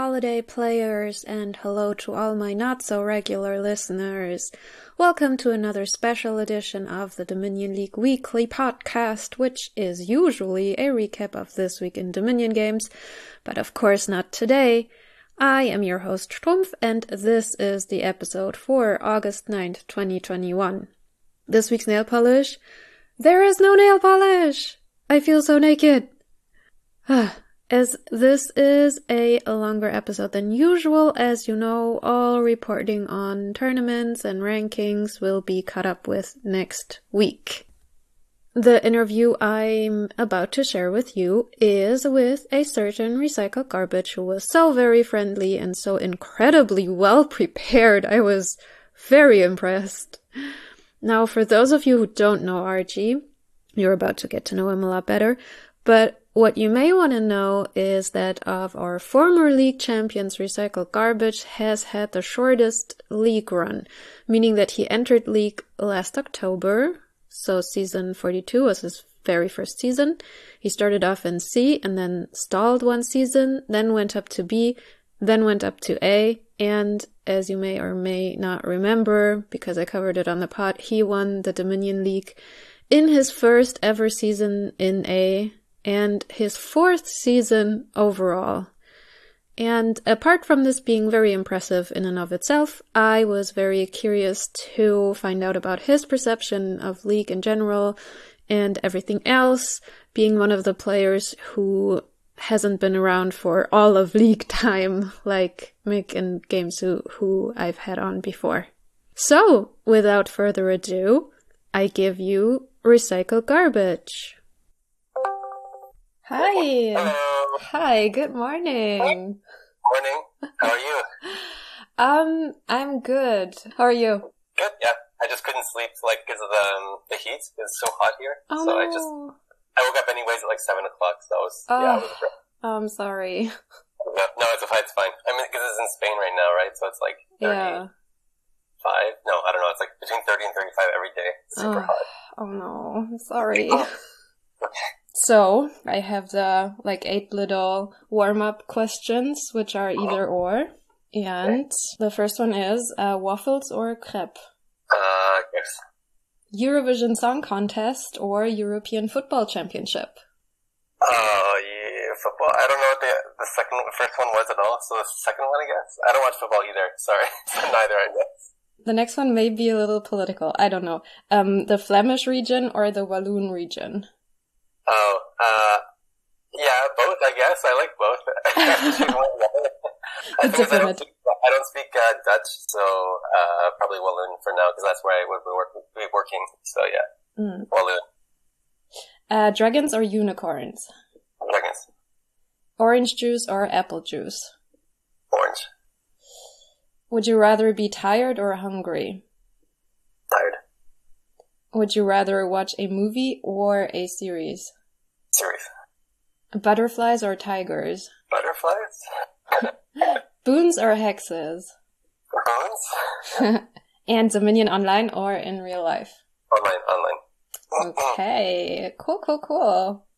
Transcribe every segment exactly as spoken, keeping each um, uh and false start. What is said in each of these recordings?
holiday players, and hello to all my not-so-regular listeners. Welcome to another special edition of the Dominion League Weekly Podcast, which is usually a recap of this week in Dominion games, but of course not today. I am your host Strumpf, and this is the episode for August ninth, twenty twenty-one. This week's nail polish? There is no nail polish! I feel so naked! As this is a longer episode than usual, as you know, all reporting on tournaments and rankings will be caught up with next week. The interview I'm about to share with you is with a certain Recycle Garbage who was so very friendly and so incredibly well prepared. I was very impressed. Now, for those of you who don't know Archie, you're about to get to know him a lot better, but what you may want to know is that of our former league champions, Recycle Garbage has had the shortest league run, meaning that he entered league last October, so season forty-two was his very first season. He started off in C and then stalled one season, then went up to B, then went up to A, and as you may or may not remember, because I covered it on the pod, he won the Dominion League in his first ever season in A, and his fourth season overall. And apart from this being very impressive in and of itself, I was very curious to find out about his perception of League in general and everything else, being one of the players who hasn't been around for all of League time, like Mick and Gamesu, who I've had on before. So, without further ado, I give you Recycle Garbage. Hi. Hello. Hi, good morning. Morning. How are you? um, I'm good. How are you? Good, yeah. I just couldn't sleep, like, because of the, um, the heat. It's so hot here. Oh, so no. I just, I woke up anyways at like seven o'clock, so I was, oh, yeah, I was oh, I'm sorry. No, no, it's fine, it's fine. I mean, because it's in Spain right now, right? So it's like thirty-five. Yeah. No, I don't know. It's like between thirty and thirty-five every day. It's super oh. hot. Oh, no. I'm sorry. Okay. So, I have the, like, eight little warm-up questions, which are either or. And the first one is, uh, waffles or crepe? Uh, yes. Eurovision Song Contest or European Football Championship? Oh, yeah, football. I don't know what the, the second, first one was at all, so the second one, I guess. I don't watch football either, sorry. So neither, I guess. The next one may be a little political, I don't know. Um, the Flemish region or the Walloon region? Oh, uh, yeah, both, I guess. I like both. I, think I don't speak, I don't speak uh, Dutch, so uh, probably Walloon for now, because that's where I would be, work, be working. So, yeah, mm. Walloon. Uh, dragons or unicorns? Dragons. Orange juice or apple juice? Orange. Would you rather be tired or hungry? Tired. Would you rather watch a movie or a series? Series. Butterflies or tigers? Butterflies. Boons or hexes? Boons. And Dominion online or in real life? Online, online. Okay, cool, cool, cool.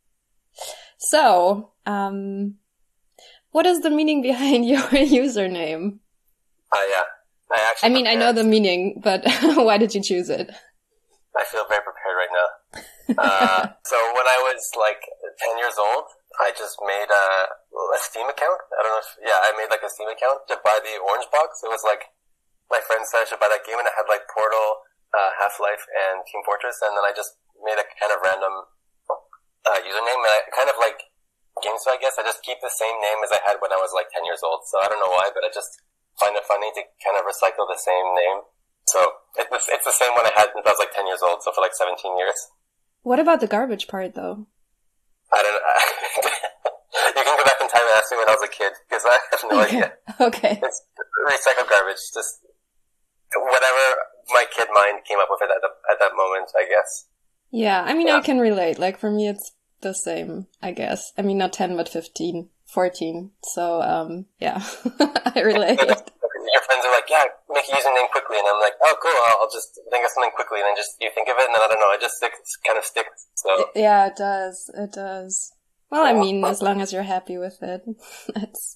So, um, what is the meaning behind your username? Oh, uh, yeah. I actually I mean, I know the meaning, but why did you choose it? I feel very prepared right now. uh, so when I was like ten years old, I just made a, a Steam account. I don't know if, yeah, I made like a Steam account to buy the Orange Box. It was like, my friend said I should buy that game, and it had like Portal, uh, Half-Life, and Team Fortress, and then I just made a kind of random, uh, username, and I kind of like games, so I guess I just keep the same name as I had when I was like ten years old. So I don't know why, but I just find it funny to kind of recycle the same name. So it was, it's the same one I had since I was like ten years old, so for like seventeen years. What about the garbage part, though? I don't know. You can go back in time and ask me when I was a kid, because I have no okay. idea. Okay. It's recycled garbage, just whatever my kid mind came up with it at, the, at that moment, I guess. Yeah, I mean, yeah. I can relate. Like, for me, it's the same, I guess. I mean, not ten, but fifteen, fourteen. So, um, yeah, I relate. Your friends are like, yeah, make a username quickly. And I'm like, oh, cool, I'll, I'll just think of something quickly. And then just, you think of it, and then I don't know, it just sticks, kind of sticks. So yeah, it does. It does. Well, I mean, as long as you're happy with it, that's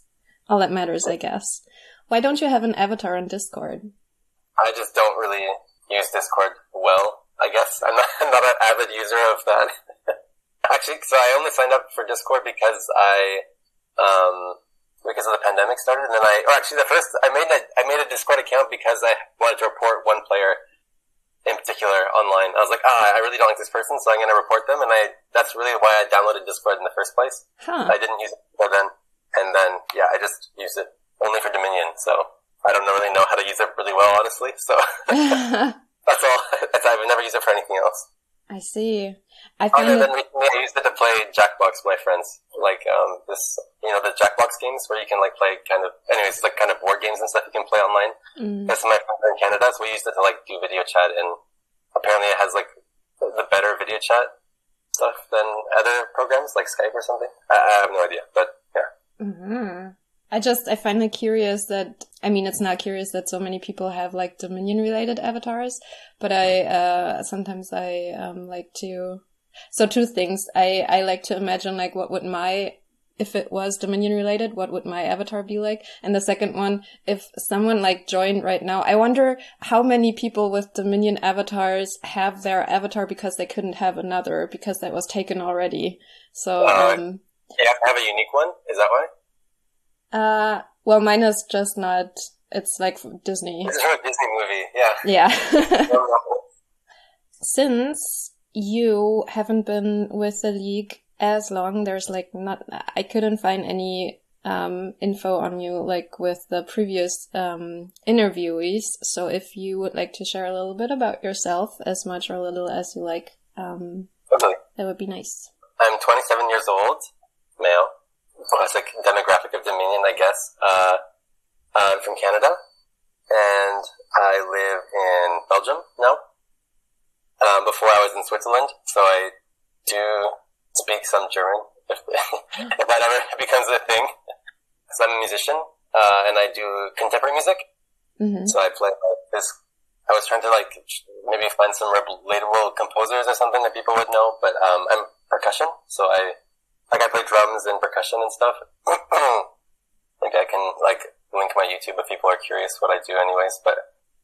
all that matters, I guess. Why don't you have an avatar on Discord? I just don't really use Discord well, I guess. I'm not, I'm not an avid user of that. Actually, so I only signed up for Discord because I, um, because of the pandemic started, and then I, or actually the first, I made a, I made a Discord account because I wanted to report one player in particular online. I was like, ah, I really don't like this person, so I'm going to report them, and I, that's really why I downloaded Discord in the first place. Huh. I didn't use it before then, and then, yeah, I just used it only for Dominion, so I don't really know how to use it really well, honestly, so that's all. That's, I've never used it for anything else. I see. I find Other it... than recently, I used it to play Jackbox with my friends. Like, um, this, you know, the Jackbox games where you can, like, play kind of, anyways, like, kind of board games and stuff you can play online. Mm. Because my friends are in Canada, so we used it to, like, do video chat, and apparently it has, like, the better video chat stuff than other programs, like Skype or something. I, I have no idea, but, yeah. Mm-hmm. I just, I find it curious that, I mean, it's not curious that so many people have, like, Dominion-related avatars, but I, uh, sometimes I, um, like to, so two things. I, I like to imagine, like, what would my, if it was Dominion-related, what would my avatar be like? And the second one, if someone, like, joined right now, I wonder how many people with Dominion avatars have their avatar because they couldn't have another, because that was taken already. So, uh, um... You have to have a unique one? Is that why? Uh, well, mine is just not, it's like Disney. It's from a Disney movie, yeah. Yeah. Since you haven't been with the league as long, there's like not, I couldn't find any, um, info on you like with the previous, um, interviewees. So if you would like to share a little bit about yourself, as much or little as you like, um, okay. That would be nice. I'm twenty-seven years old, male. Classic demographic of Dominion, I guess. Uh, I'm from Canada, and I live in Belgium now. Um, before I was in Switzerland, so I do speak some German, if, if that ever becomes a thing. So I'm a musician, uh, and I do contemporary music. Mm-hmm. So I play like this. I was trying to like maybe find some relatable composers or something that people would know, but um, I'm percussion, so I Like, I play drums and percussion and stuff. Like, I can, like, link my YouTube if people are curious what I do anyways, but,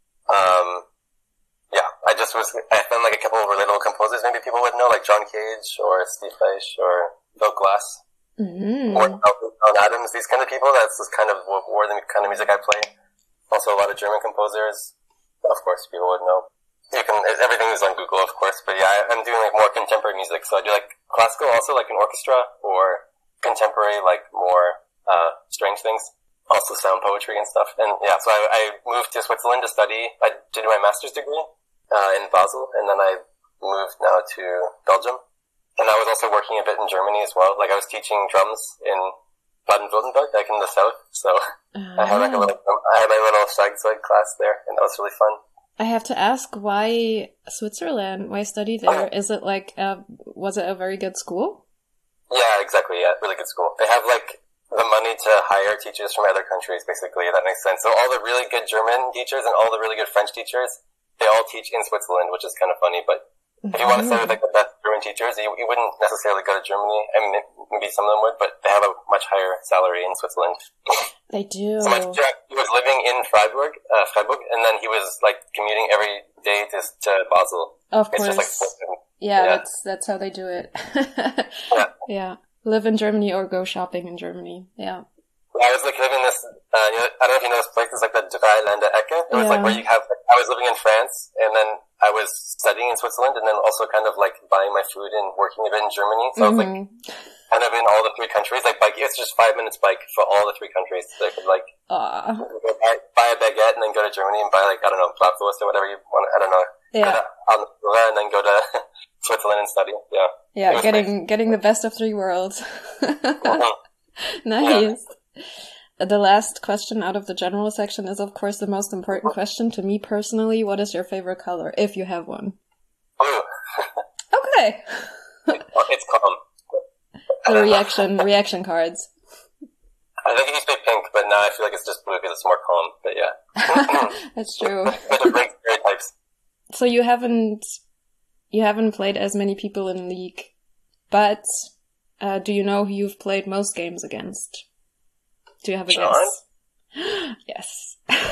um, yeah, I just was, I found, like, a couple of relatable composers maybe people would know, like John Cage or Steve Reich or Bill Glass. Mm-hmm. Or John Adams, these kind of people. That's just kind of more the kind of music I play. Also, a lot of German composers, of course, people would know. You can, everything is on Google, of course, but yeah, I, I'm doing like more contemporary music, so I do like classical, also like an orchestra, or contemporary, like more, uh, strange things. Also sound poetry and stuff. And yeah, so I, I moved to Switzerland to study, I did my master's degree, uh, in Basel, and then I moved now to Belgium. And I was also working a bit in Germany as well, like I was teaching drums in Baden-Württemberg, like in the south, so uh, I had like a little, I had my little Schlagzeug class there, and that was really fun. I have to ask, why Switzerland? Why study there? Is it like, uh, was it a very good school? Yeah, exactly. Yeah, really good school. They have like the money to hire teachers from other countries, basically. That makes sense. So all the really good German teachers and all the really good French teachers, they all teach in Switzerland, which is kind of funny. But if you want to study with like the best German teachers, you, you wouldn't necessarily go to Germany. I mean, maybe some of them would, but they have a much higher salary in Switzerland. They do. So my teacher, he was living in Freiburg, uh, Freiburg, and then he was like commuting every day to, to Basel. Of it's course. Just, like, yeah, yeah, that's that's how they do it. yeah. Yeah. Live in Germany or go shopping in Germany. Yeah. I was like living in this, uh, you know, I don't know if you know this place, it's like the Dreiländerecke. Ecke. It was yeah. like where you have, like, I was living in France, and then I was studying in Switzerland, and then also kind of like buying my food and working a bit in Germany. So mm-hmm. I was like, kind of in all the three countries, like bike, it's just five minutes bike for all the three countries. So I could like, uh. buy, buy a baguette and then go to Germany and buy like, I don't know, Bratwurst or whatever you want, I don't know. Yeah. Go to, and then go to Switzerland and study, yeah. Yeah, getting, nice. getting the best of three worlds. mm-hmm. Nice. Yeah. The last question out of the general section is, of course, the most important question to me personally. What is your favorite color, if you have one? Blue. Okay. It's calm. The reaction reaction cards. I think it used to be pink, but now I feel like it's just blue because it's more calm. But yeah. That's true. But it breaks stereotypes. So you haven't you haven't played as many people in League, but uh, do you know who you've played most games against? Do you have a John? guess? Yes.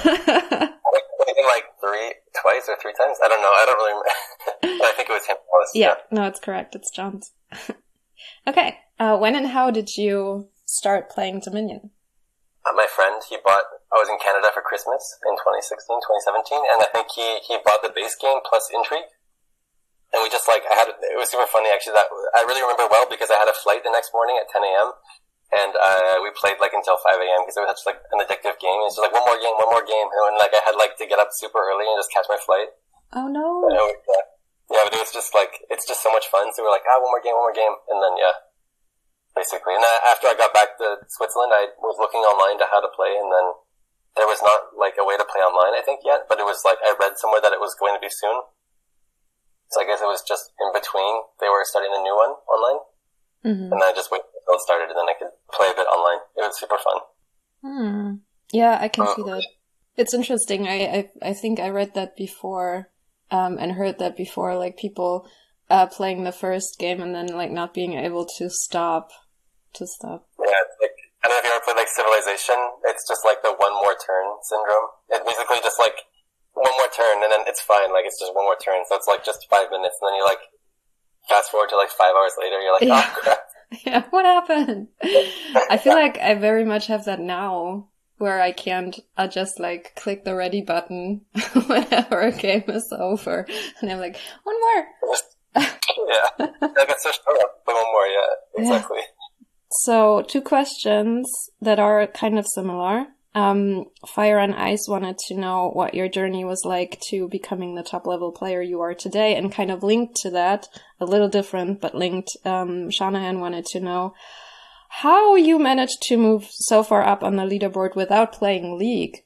I think like three, twice or three times. I don't know. I don't really remember. I think it was him. Yeah, no, it's correct. It's John's. Okay. Uh, when and how did you start playing Dominion? Uh, my friend, he bought, I was in Canada for Christmas in twenty sixteen, twenty seventeen, and I think he, he bought the base game plus Intrigue. And we just like, I had, it was super funny actually that, I really remember well because I had a flight the next morning at ten a.m. and, uh, we played like until five a.m. because it was such like an addictive game. It's just like one more game, one more game. And like I had like to get up super early and just catch my flight. Oh no. And, yeah. yeah, but it was just like, it's just so much fun. So we were like, ah, one more game, one more game. And then, yeah, basically. And then after I got back to Switzerland, I was looking online to how to play, and then there was not like a way to play online, I think, yet, but it was like, I read somewhere that it was going to be soon. So I guess it was just in between. They were starting a new one online. Mm-hmm. And then I just waited until it started, and then I could play a bit online. It was super fun. Hmm. Yeah, I can um, see that. It's interesting. I, I I think I read that before, um, and heard that before, like people uh, playing the first game and then like not being able to stop, to stop. Yeah, like, I don't know if you ever played like Civilization. It's just like the one more turn syndrome. It's basically just like, one more turn, and then it's fine. Like, it's just one more turn. So it's like just five minutes, and then you like, fast forward to like five hours later, you're like, yeah. oh crap. Yeah, what happened? I feel like I very much have that now, where I can't, I just like click the ready button whenever a game is over. And I'm like, one more. Yeah. Like it's so short. One more, yeah. Exactly. Yeah. So, two questions that are kind of similar. Um, Fire and Ice wanted to know what your journey was like to becoming the top level player you are today, and kind of linked to that, a little different, but linked, um, Shanahan wanted to know how you managed to move so far up on the leaderboard without playing League.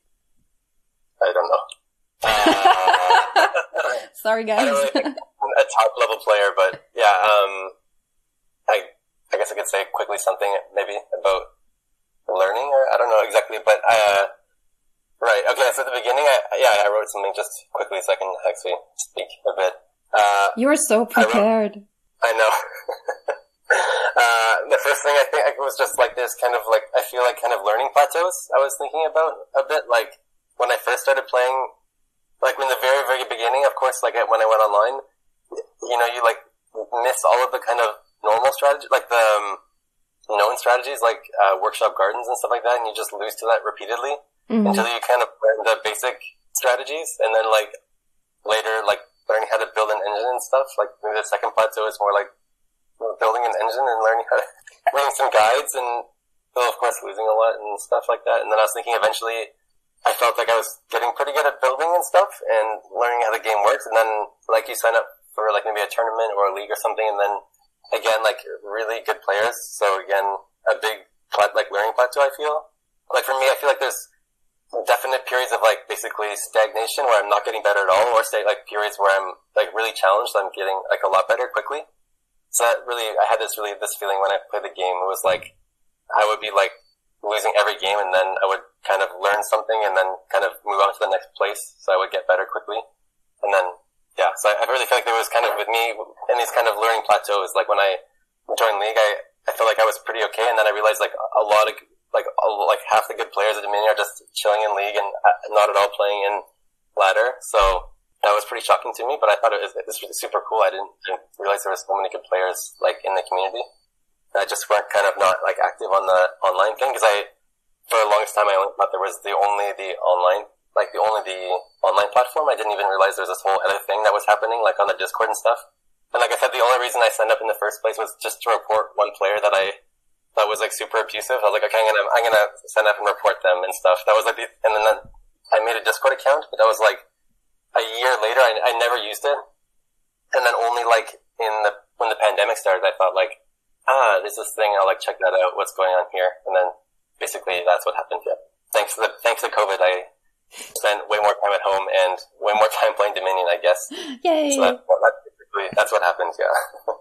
I don't know. Uh, Sorry guys. I don't really think I'm a top level player, but yeah, um, I, I guess I could say quickly something maybe about learning, or I don't know exactly, but uh, right, okay, so at the beginning, I, yeah, I wrote something just quickly so I can actually speak a bit. Uh, you were so prepared. I, wrote, I know. uh, the first thing I think I was just like this kind of like, I feel like kind of learning plateaus I was thinking about a bit, like when I first started playing, like in the very, very beginning, of course, like when I went online, you know, you like miss all of the kind of normal strategy, like the, um, known strategies like uh, workshop gardens and stuff like that, and you just lose to that repeatedly mm-hmm. until you kind of learn the basic strategies, and then like later like learning how to build an engine and stuff. Like maybe the second plateau is more like building an engine and learning how to reading some guides, and still of course losing a lot and stuff like that. And then I was thinking eventually I felt like I was getting pretty good at building and stuff and learning how the game works, and then like you sign up for like maybe a tournament or a league or something, and then again, like, really good players. So again, a big, plat- like, learning plateau, I feel. Like, for me, I feel like there's definite periods of, like, basically stagnation where I'm not getting better at all, or say, like, periods where I'm, like, really challenged, I'm getting, like, a lot better quickly. So that really, I had this really, this feeling when I played the game. It was like, I would be, like, losing every game, and then I would kind of learn something, and then kind of move on to the next place, so I would get better quickly. And then, yeah, so I, I really feel like there was kind of, with me, in these kind of learning plateaus, like when I joined League, I, I felt like I was pretty okay, and then I realized like a lot of, like, a, like half the good players at Dominion are just chilling in League and not at all playing in Ladder, so that was pretty shocking to me, but I thought it was, it was super cool. I didn't, didn't realize there were so many good players, like, in the community. I just weren't kind of not, like, active on the online thing, because I, for the longest time, I only thought there was the only the online like the only the online platform. I didn't even realize there was this whole other thing that was happening, like on the Discord and stuff. And like I said, the only reason I signed up in the first place was just to report one player that I thought was like super abusive. I was like, okay, I'm gonna I'm gonna sign up and report them and stuff. That was like the, and then that, I made a Discord account, but that was like a year later. I, I never used it, and then only like in the when the pandemic started, I thought like, ah, there's this thing. I'll like check that out. What's going on here? And then basically that's what happened. Yeah. Thanks to the thanks to COVID, I spent way more time at home and way more time playing Dominion, I guess. Yay! So that, that, that's what happens, yeah.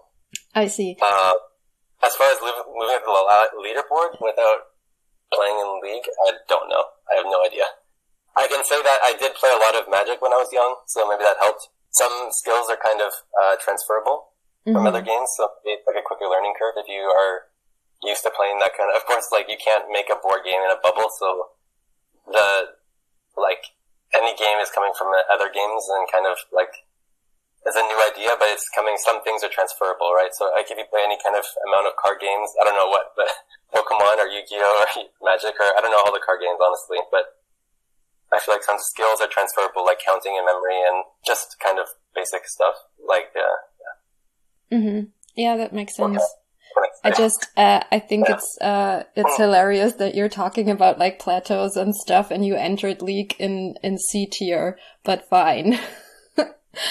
I see. Uh, as far as live, moving to the leaderboard without playing in League, I don't know. I have no idea. I can say that I did play a lot of Magic when I was young, so maybe that helped. Some skills are kind of uh, transferable mm-hmm. from other games, so it's like a quicker learning curve if you are used to playing that kind of, of course, like, you can't make a board game in a bubble, so the, like, any game is coming from other games and kind of, like, it's a new idea, but it's coming, some things are transferable, right? So, like, if you play any kind of amount of card games, I don't know what, but Pokemon or Yu-Gi-Oh! Or Magic, or I don't know all the card games, honestly, but I feel like some skills are transferable, like counting and memory and just kind of basic stuff, like, uh, yeah. Mm-hmm. Yeah, that makes sense. Okay. I just, uh, I think yeah. it's, uh, it's hilarious that you're talking about like plateaus and stuff and you entered League in, in C tier, but fine. uh,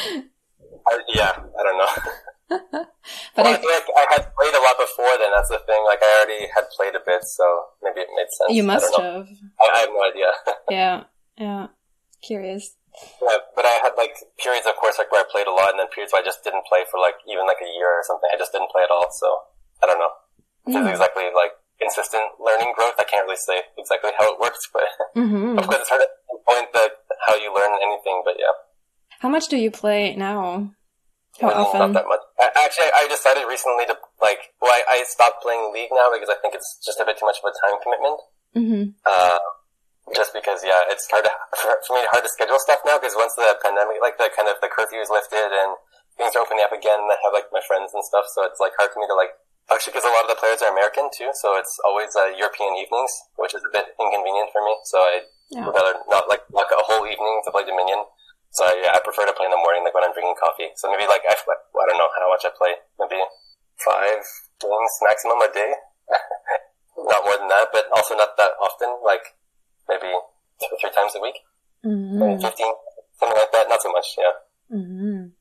yeah, I don't know. But well, I, I feel like I had played a lot before then, that's the thing. Like, I already had played a bit, so maybe it made sense. You must I have. I, I have no idea. yeah, yeah. Curious. Yeah, but I had like periods, of course, like where I played a lot, and then periods where I just didn't play for like even like a year or something. I just didn't play at all, so I don't know. If Mm. it's exactly like consistent learning growth, I can't really say exactly how it works, but Mm-hmm. of course it's hard to pinpoint the how you learn anything. But yeah, How much do you play now? How Mm, often? not that much. I, actually, I decided recently to like, well, I, I stopped playing League now because I think it's just a bit too much of a time commitment. Mm-hmm. Uh, just because, yeah, it's hard to, for, for me hard to schedule stuff now because once the pandemic, like the kind of the curfew is lifted and things are opening up again, and I have like my friends and stuff, so it's like hard for me to like, actually because a lot of the players are American too, so it's always uh, European evenings, which is a bit inconvenient for me, so I Yeah. would rather not like block a whole evening to play Dominion. So yeah, I prefer to play in the morning, like when I'm drinking coffee. So maybe like, I, I don't know how much I play, maybe five games maximum a day. Not more than that, but also not that often, like maybe two or three times a week. Mm-hmm. Maybe fifteen, something like that, not so much, yeah. Mm-hmm.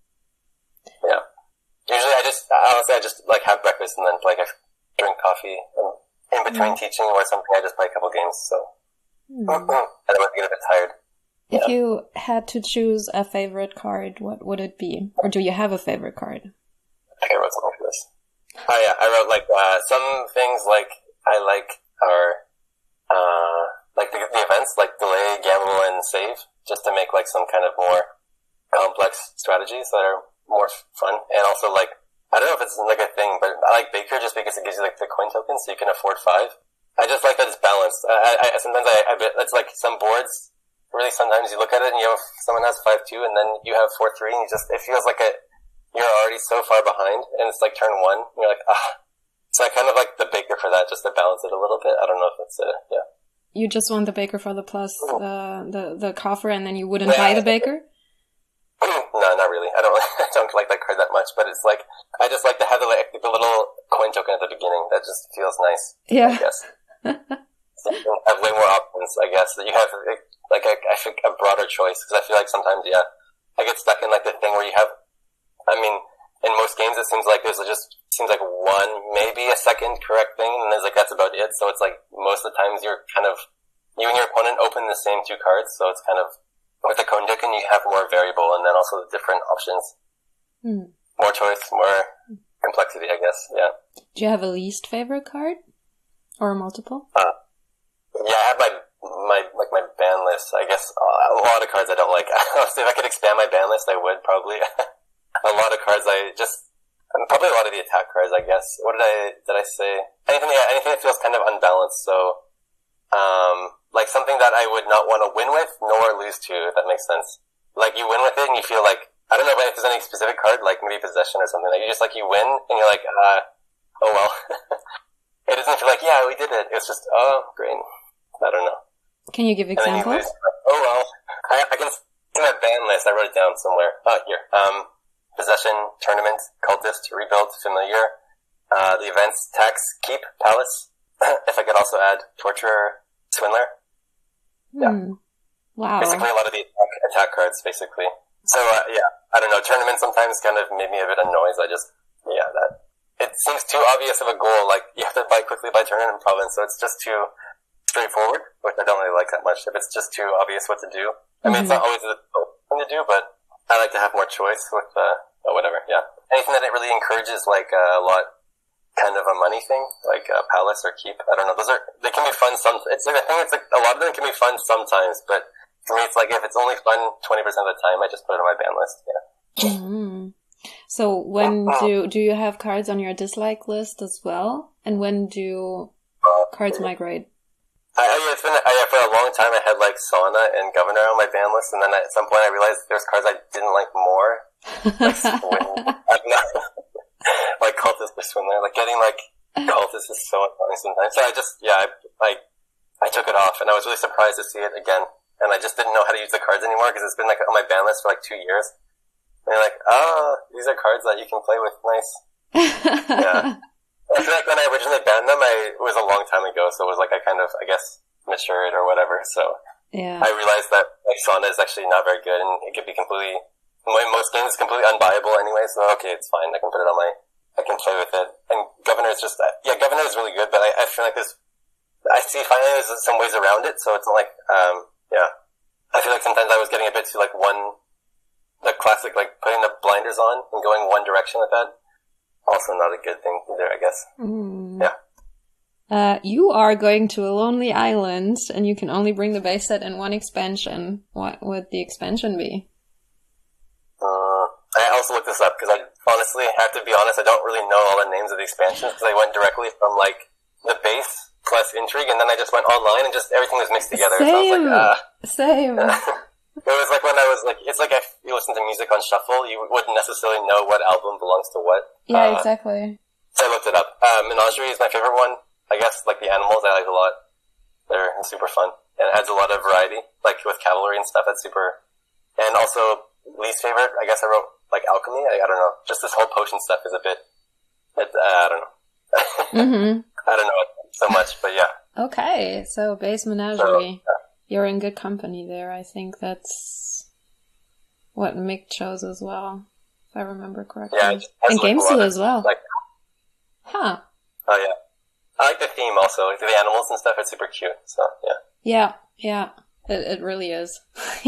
Yeah. Usually I just, honestly I just like have breakfast and then like I drink coffee and in between Mm. teaching or something I just play a couple games, so. Mm. And I would get a bit tired. If Yeah. you had to choose a favorite card, what would it be? Or do you have a favorite card? I think I wrote something for this. Oh yeah, I wrote like, uh, some things like I like are, uh, like the, the events, like delay, gamble, and save, just to make like some kind of more complex strategies that are more fun. And also like, I don't know if it's like a thing, but I like Baker just because it gives you like the coin tokens so you can afford five. I just like that it's balanced. I, I, sometimes I, I bet it's like some boards, really sometimes you look at it and you have, someone has five two and then you have four three and you just, it feels like a, you're already so far behind and it's like turn one and you're like, ah. So I kind of like the Baker for that, just to balance it a little bit. I don't know if it's a, yeah. You just want the Baker for the plus, uh, the the coffer, and then you wouldn't Yeah. buy the Baker? No, not really. I don't really, I don't like that card that much, but it's like, I just like to have the, like, the little coin token at the beginning. That just feels nice. Yeah. I guess. So you have way more options, I guess. That you have, like, a, I think a broader choice, because I feel like sometimes, yeah, I get stuck in, like, the thing where you have, I mean, in most games it seems like there's just, seems like one, maybe a second correct thing, and there's like, that's about it. So it's like, most of the times you're kind of, you and your opponent open the same two cards, so it's kind of, with the coin token you have more variable, and then also the different options. Hmm. More choice, more complexity, I guess, yeah. Do you have a least favorite card? Or multiple? Uh, yeah, I have my, my, like my ban list, I guess, uh, a lot of cards I don't like. Honestly, if I could expand my ban list, I would, probably. A lot of cards I just, probably a lot of the attack cards, I guess. What did I, did I say? Anything, yeah, anything that feels kind of unbalanced, so, um, like something that I would not want to win with, nor lose to, if that makes sense. Like, you win with it and you feel like, I don't know if there's any specific card, like maybe possession or something, like you just like, you win, and you're like, uh, oh well. It doesn't feel like, yeah, we did it. It's just, oh, great. I don't know. Can you give And then you examples? lose. Oh well. I, I can see my ban list, I wrote it down somewhere. Oh, here. Um, possession, tournament, cultist, rebuild, familiar, uh, the events, tax, keep, palace. If I could also add torturer, swindler. Yeah. Hmm. Wow. Basically a lot of the attack, attack cards, basically. So, uh, yeah, I don't know, tournament sometimes kind of made me a bit annoyed. I just, yeah, that, it seems too obvious of a goal, like, you have to buy quickly by tournament province, so it's just too straightforward, which I don't really like that much, if it's just too obvious what to do. I mean, mm-hmm. It's not always the thing to do, but I like to have more choice with, uh, oh, whatever, yeah. Anything that it really encourages, like, uh, a lot, kind of a money thing, like, uh, palace or keep, I don't know, those are, they can be fun some, it's like, I think it's like, a lot of them can be fun sometimes, but for me, it's like, if it's only fun twenty percent of the time, I just put it on my ban list, yeah. Mm-hmm. So when do do you have cards on your dislike list as well? And when do cards migrate? I, I, it's been, I, for a long time I had like Sauna and Governor on my ban list, and then at some point I realized there's cards I didn't like more. Like Swindler. Like Cultist or Swindler. Like getting like Cultist is so annoying sometimes. So I just, yeah, I, I, I took it off, and I was really surprised to see it again. And I just didn't know how to use the cards anymore because it's been like on my ban list for like two years. And you're like, oh, these are cards that you can play with. Nice. Yeah. I feel like when I originally banned them, I, it was a long time ago, so it was like I kind of, I guess, matured or whatever. So yeah. I realized that like Sauna is actually not very good, and it could be completely, in most games, it's completely unbuyable anyway. So okay, it's fine. I can put it on my, I can play with it. And Governor is just, yeah, Governor is really good, but I, I feel like there's, I see finally there's some ways around it. So it's not like, um, yeah, I feel like sometimes I was getting a bit too like one, the classic like putting the blinders on and going one direction with that. Also not a good thing either, I guess. Mm. Yeah. Uh, you are going to a lonely island, and you can only bring the base set in one expansion. What would the expansion be? Uh, I also looked this up, because I honestly have to be honest, I don't really know all the names of the expansions, because I went directly from, like, the base plus Intrigue, and then I just went online, and just everything was mixed together. Same! So I was like, ah. Same! It was like when I was like, it's like if you listen to music on shuffle, you wouldn't necessarily know what album belongs to what. Yeah, uh, exactly. So I looked it up. Uh, Menagerie is my favorite one. I guess, like, the animals I like a lot. They're super fun. And it adds a lot of variety, like with cavalry and stuff. That's super. And also, least favorite, I guess I wrote, like, alchemy. I, I don't know. Just this whole potion stuff is a bit, it, uh, I don't know. Mm-hmm. I don't know so much, but yeah. Okay, so base Menagerie. So, yeah. You're in good company there. I think that's what Mick chose as well, if I remember correctly. Yeah, and Gamesu as well. Like, huh. Oh, yeah. I like the theme also. Like the animals and stuff, it's super cute. So, yeah. Yeah, yeah. It, it really is.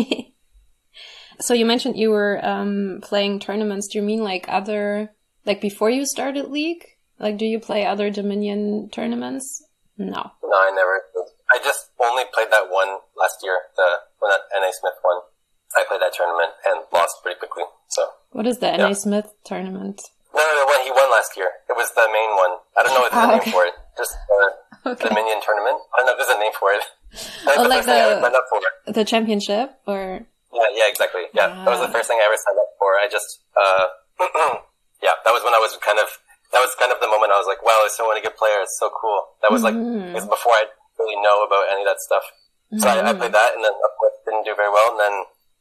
So you mentioned you were um, playing tournaments. Do you mean like other, like before you started League? Like, do you play other Dominion tournaments? No. No, I never. I just only played that one last year, the when that N A Smith one. I played that tournament and lost pretty quickly. So what is the yeah. N A Smith tournament? No, no, the one he won last year. It was the main one. I don't know what the oh, name okay. for it. Just the okay. Dominion tournament. I don't know if there's a name for it. Oh, the like the, I signed up for it. the championship, or yeah, yeah, exactly. Yeah, yeah, that was the first thing I ever signed up for. I just, uh, yeah, that was when I was kind of. That was kind of the moment I was like, wow, there's so many good players. It's so cool. That was like, mm-hmm. it was before I really know about any of that stuff. So mm-hmm. I, I played that, and then of course didn't do very well. And then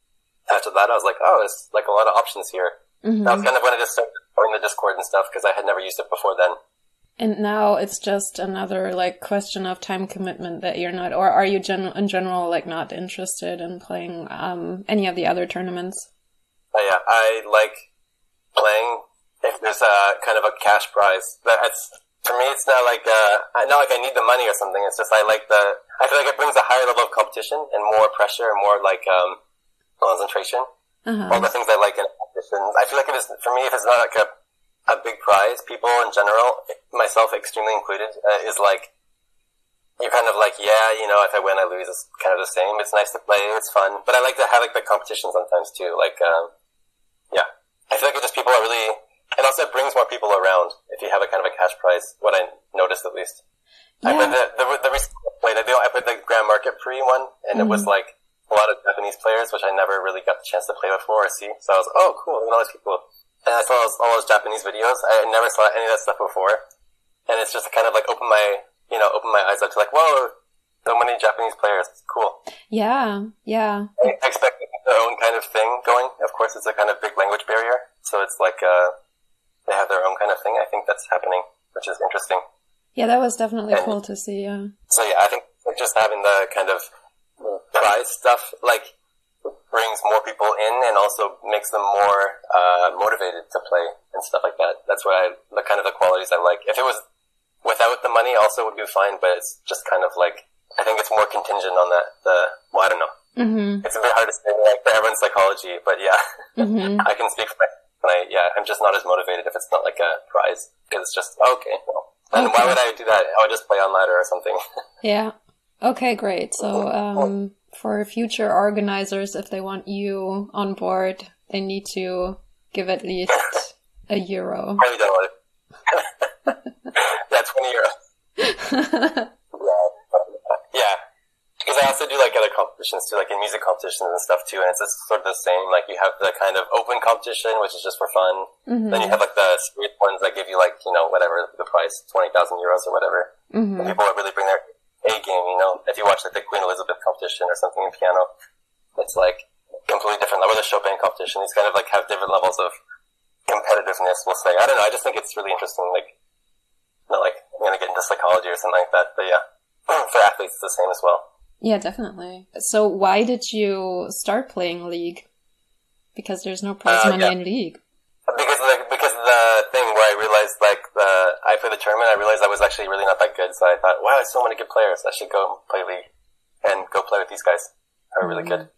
after that, I was like, oh, there's like a lot of options here. Mm-hmm. That was kind of when I just started joining the Discord and stuff, because I had never used it before then. And now it's just another like question of time commitment that you're not, or are you gen- in general like not interested in playing um, any of the other tournaments? Oh yeah, I like playing. If there's a kind of a cash prize, that's for me. It's not like uh, not like I need the money or something. It's just I like the. I feel like it brings a higher level of competition and more pressure and more like um, concentration. Uh-huh. All the things I like in a competition. I feel like if it's for me, if it's not like a a big prize, people in general, myself extremely included, uh, is like you're kind of like, yeah, you know, if I win, I lose. It's kind of the same. It's nice to play. It's fun, but I like to have like the competition sometimes too. Like, um, yeah, I feel like it's just people are really. And also it brings more people around if you have a kind of a cash prize, what I noticed at least. Yeah. I played the, the, the recent played, I played the Grand Market Prix one, and mm-hmm. it was like a lot of Japanese players, which I never really got the chance to play before or see. So I was, oh cool, look at all these people. And I saw all those, all those Japanese videos. I never saw any of that stuff before. And it's just kind of like open my, you know, open my eyes up to like, whoa, so many Japanese players. It's cool. Yeah, yeah. I expect their own kind of thing going. Of course, it's a kind of big language barrier. So it's like, uh, they have their own kind of thing. I think that's happening, which is interesting. Yeah, that was definitely and, cool to see, yeah. So yeah, I think just having the kind of prize stuff, like, brings more people in and also makes them more uh, motivated to play and stuff like that. That's what I, the kind of the qualities I like. If it was without the money, also would be fine, but it's just kind of like, I think it's more contingent on that, the, well, I don't know. Mm-hmm. It's a bit hard to say, like, for everyone's psychology, but yeah, mm-hmm. I can speak for my And I, yeah, I'm just not as motivated if it's not like a prize. Because it's just, oh, okay, well. And okay. Why would I do that? I would just play on ladder or something. Yeah. Okay, great. So, um, for future organizers, if they want you on board, they need to give at least a euro. I really don't want it. Yeah, twenty euro. yeah. Yeah. Because I also do like other competitions too, like in music competitions and stuff too, and it's just sort of the same. Like you have the kind of open competition, which is just for fun. Mm-hmm. Then you have like the serious ones that give you like, you know, whatever the price, twenty thousand euros or whatever. Mm-hmm. And people really bring their A game, you know. If you watch like the Queen Elizabeth competition or something in piano, it's like completely different level. Or the Chopin competition, these kind of like have different levels of competitiveness, we'll say. I don't know, I just think it's really interesting. Like, not like I'm going to get into psychology or something like that, but yeah, for athletes it's the same as well. Yeah, definitely. So why did you start playing League? Because there's no prize uh, money yeah. in League. Because of the, because of the thing where I realized, like, the, I played the tournament, I realized I was actually really not that good, so I thought, wow, there's so many good players, I should go play League and go play with these guys who are mm. really good.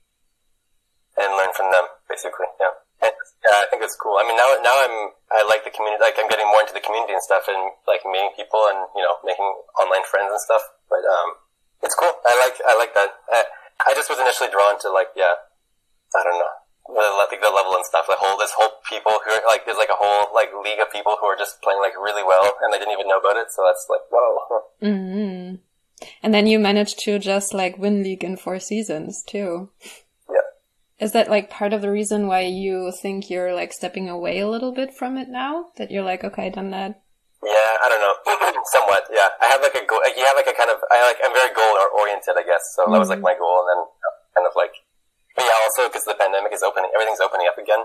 And learn from them, basically, yeah. And, yeah, I think it's cool. I mean, now, now I'm, I like the community, like, I'm getting more into the community and stuff and, like, meeting people and, you know, making online friends and stuff, but, um, it's cool. I like, I like that. I, I just was initially drawn to like, yeah, I don't know, the, like the level and stuff. The whole, this whole people who are like, there's like a whole like league of people who are just playing like really well and they didn't even know about it. So that's like, whoa. Mm-hmm. And then you managed to just like win League in four seasons too. Yeah. Is that like part of the reason why you think you're like stepping away a little bit from it now? That you're like, okay, done that. Yeah, I don't know. Somewhat, yeah. I have like a goal. Like, you have like a kind of, I like, I'm very goal oriented, I guess. So mm-hmm. that was like my goal. And then kind of like, but yeah, also because the pandemic is opening, everything's opening up again.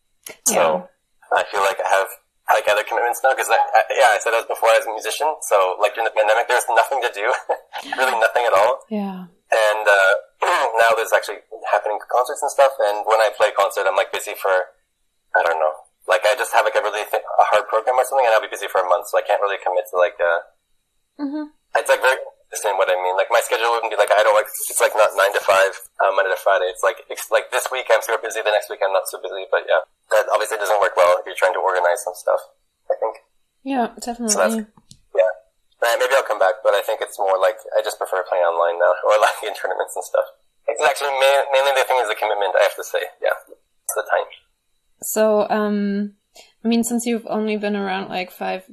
So yeah. I feel like I have like other commitments now because I, I, yeah, I said I was before I was a musician. So like during the pandemic, there's nothing to do, really nothing at all. Yeah. And, uh, now there's actually happening concerts and stuff. And when I play concert, I'm like busy for, I don't know. Like, I just have, like, a really th- a hard program or something, and I'll be busy for a month, so I can't really commit to, like, uh... Mm-hmm. It's, like, very consistent what I mean. Like, my schedule wouldn't be, like, I don't, like, it's, like, not nine to five, uh, Monday to Friday. It's, like, it's, like, this week I'm super busy, the next week I'm not so busy, but, yeah. That obviously doesn't work well if you're trying to organize some stuff, I think. Yeah, definitely. So that's, yeah. Uh, maybe I'll come back, but I think it's more, like, I just prefer playing online now, or, like, in tournaments and stuff. It's actually, ma- mainly the thing is the commitment, I have to say, yeah. It's the time. So, um, I mean, since you've only been around like five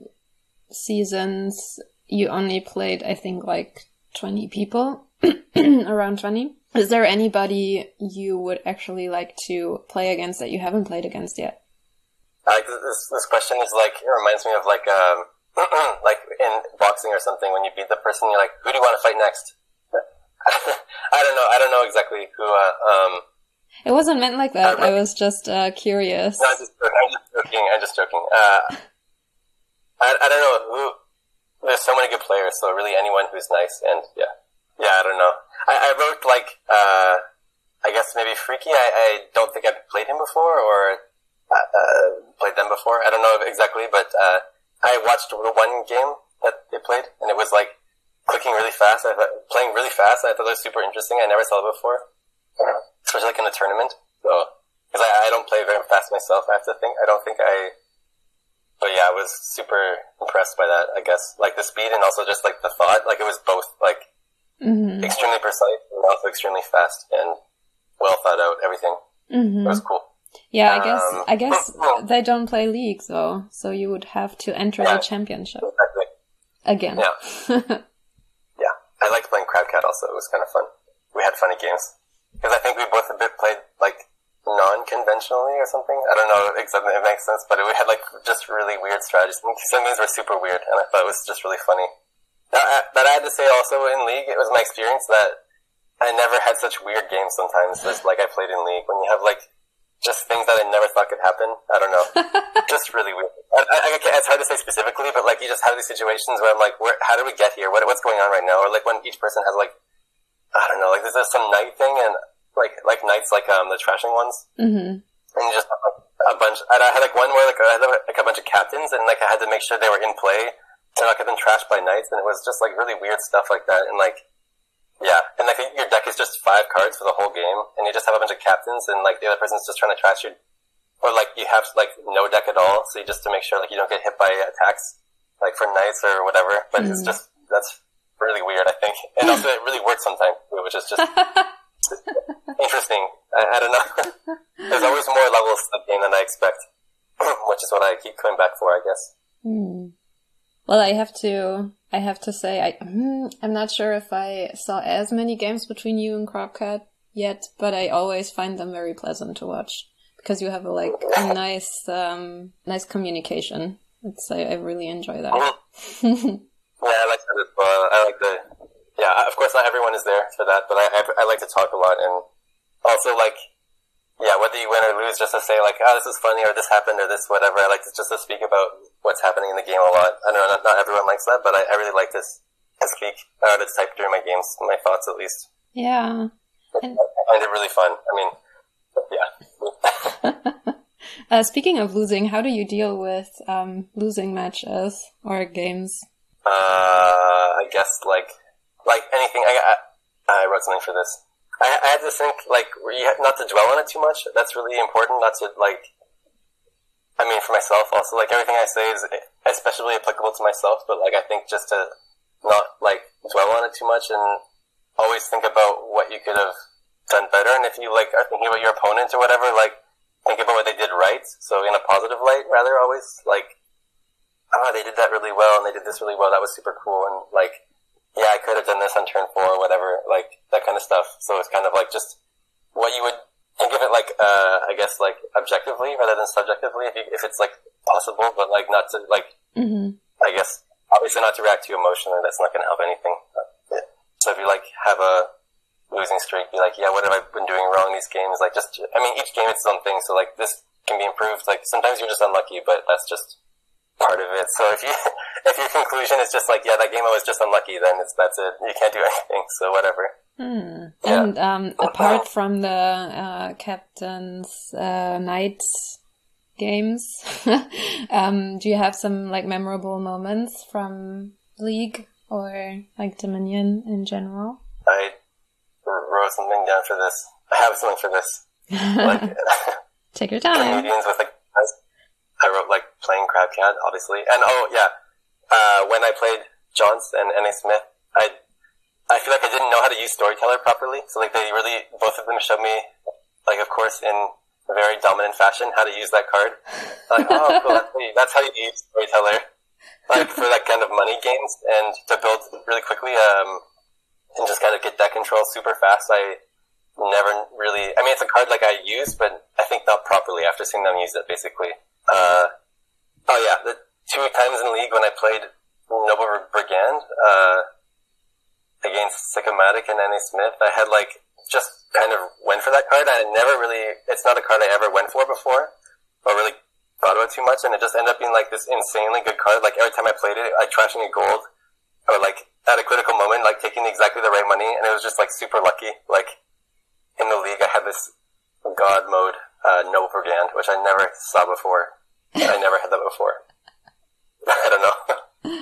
seasons, you only played, I think, like twenty people, around twenty. Is there anybody you would actually like to play against that you haven't played against yet? Like this, this question is like, it reminds me of like, um, like in boxing or something, when you beat the person, you're like, who do you want to fight next? I don't know. I don't know exactly who, uh, um, it wasn't meant like that. I was just uh, curious. No, I'm just, I'm just joking. I'm just joking. Uh, I, I don't know who. There's so many good players, so really anyone who's nice. And yeah, yeah, I don't know. I, I wrote like, uh, I guess maybe Freaky. I, I don't think I've played him before or uh, uh, played them before. I don't know exactly, but uh, I watched the one game that they played, and it was like clicking really fast. I thought, playing really fast. I thought it was super interesting. I never saw it before. Especially like in a tournament, so because I, I don't play very fast myself, I have to think. I don't think I, but yeah, I was super impressed by that. I guess like the speed and also just like the thought. Like it was both like mm-hmm. extremely precise and also extremely fast and well thought out. Everything mm-hmm. It was cool. Yeah, I guess um, I guess they don't play League though, so you would have to enter yeah, the championship exactly. again. Yeah, yeah. I liked playing Crowdcat also. It was kind of fun. We had funny games. Because I think we both a bit played, like, non-conventionally or something. I don't know exactly if it makes sense, but we had, like, just really weird strategies. Some things were super weird, and I thought it was just really funny. Now, I, but I had to say also in League, it was my experience that I never had such weird games sometimes as, like, I played in League. When you have, like, just things that I never thought could happen. I don't know. Just really weird. I, I, I, it's hard to say specifically, but, like, you just have these situations where I'm like, where, how did we get here? What, what's going on right now? Or, like, when each person has, like, I don't know, like there's some knight thing and like, like knights like, um, the trashing ones. Mm-hmm. And you just have like, a bunch, and I had like one where like I had like a bunch of captains and like I had to make sure they were in play and like I've been trashed by knights and it was just like really weird stuff like that and like, yeah, and like your deck is just five cards for the whole game and you just have a bunch of captains and like the other person's just trying to trash you, or like you have like no deck at all, so you just to make sure like you don't get hit by attacks like for knights or whatever, but mm-hmm. it's just, that's really weird, I think. And also it really works sometimes, which is just interesting. I, I don't know. There's always more levels to the game than I expect, which is what I keep coming back for, I guess. Hmm. Well, I have to I have to say, I, I'm not sure if I saw as many games between you and Cropcat yet, but I always find them very pleasant to watch because you have a, like a nice, um, nice communication. It's, I, I really enjoy that. Mm-hmm. Yeah, I like that as well. I like the, yeah, of course not everyone is there for that, but I, I, I like to talk a lot and also like, yeah, whether you win or lose, just to say like, oh, this is funny or this happened or this whatever. I like to just to speak about what's happening in the game a lot. I know not, not everyone likes that, but I, I really like this to speak, uh, to type during my games, my thoughts at least. Yeah. And I find it really fun. I mean, yeah. uh, speaking of losing, how do you deal with um, losing matches or games? Uh, I guess like like anything. I I, I wrote something for this. I, I had to think, like, you have not to dwell on it too much. That's really important, not to, like, I mean, for myself also, like, everything I say is especially applicable to myself, but, like, I think just to not, like, dwell on it too much and always think about what you could have done better. And if you, like, are thinking about your opponent or whatever, like, think about what they did right. So in a positive light, rather, always, like, oh, they did that really well and they did this really well. That was super cool. And, like, yeah, I could have done this on turn four or whatever, like, that kind of stuff. So it's kind of like just what you would think of it like, uh, I guess, like, objectively rather than subjectively, if, you, if it's, like, possible, but, like, not to, like, mm-hmm. I guess, obviously not to react too emotionally, that's not going to help anything. But, yeah. So if you, like, have a losing streak, be like, yeah, what have I been doing wrong in these games? Like, just, I mean, each game it's its own thing, so, like, this can be improved. Like, sometimes you're just unlucky, but that's just part of it. So if you, if your conclusion is just like, yeah, that game I was just unlucky, then it's, that's it. You can't do anything. So whatever. Hmm. Yeah. And, um, apart from the, uh, Captain's, uh, Knights games, um, do you have some, like, memorable moments from League or, like, Dominion in general? I wrote something down for this. I have something for this. Like, take your time. Comedians with, like, I wrote, like, playing Crabcat, obviously. And, oh, yeah, uh, when I played Johns and N A Smith, I I feel like I didn't know how to use Storyteller properly. So, like, they really, both of them showed me, like, of course, in a very dominant fashion, how to use that card. Like, oh, cool, that's how you, that's how you use Storyteller. Like, for that kind of money games and to build really quickly, um, and just kind of get deck control super fast. I never really, I mean, it's a card, like, I use, but I think not properly after seeing them use it, basically. Uh, oh yeah, the two times in League when I played Noble Brigand, uh, against Sycomatic and N A Smith, I had like, just kind of went for that card. I never really, it's not a card I ever went for before, or really thought about too much, and it just ended up being like this insanely good card. Like every time I played it, I trashing a gold, or like at a critical moment, like taking exactly the right money, and it was just like super lucky. Like in the League, I had this God mode, uh, Noble Brigand, which I never saw before. I never had that before. I don't know.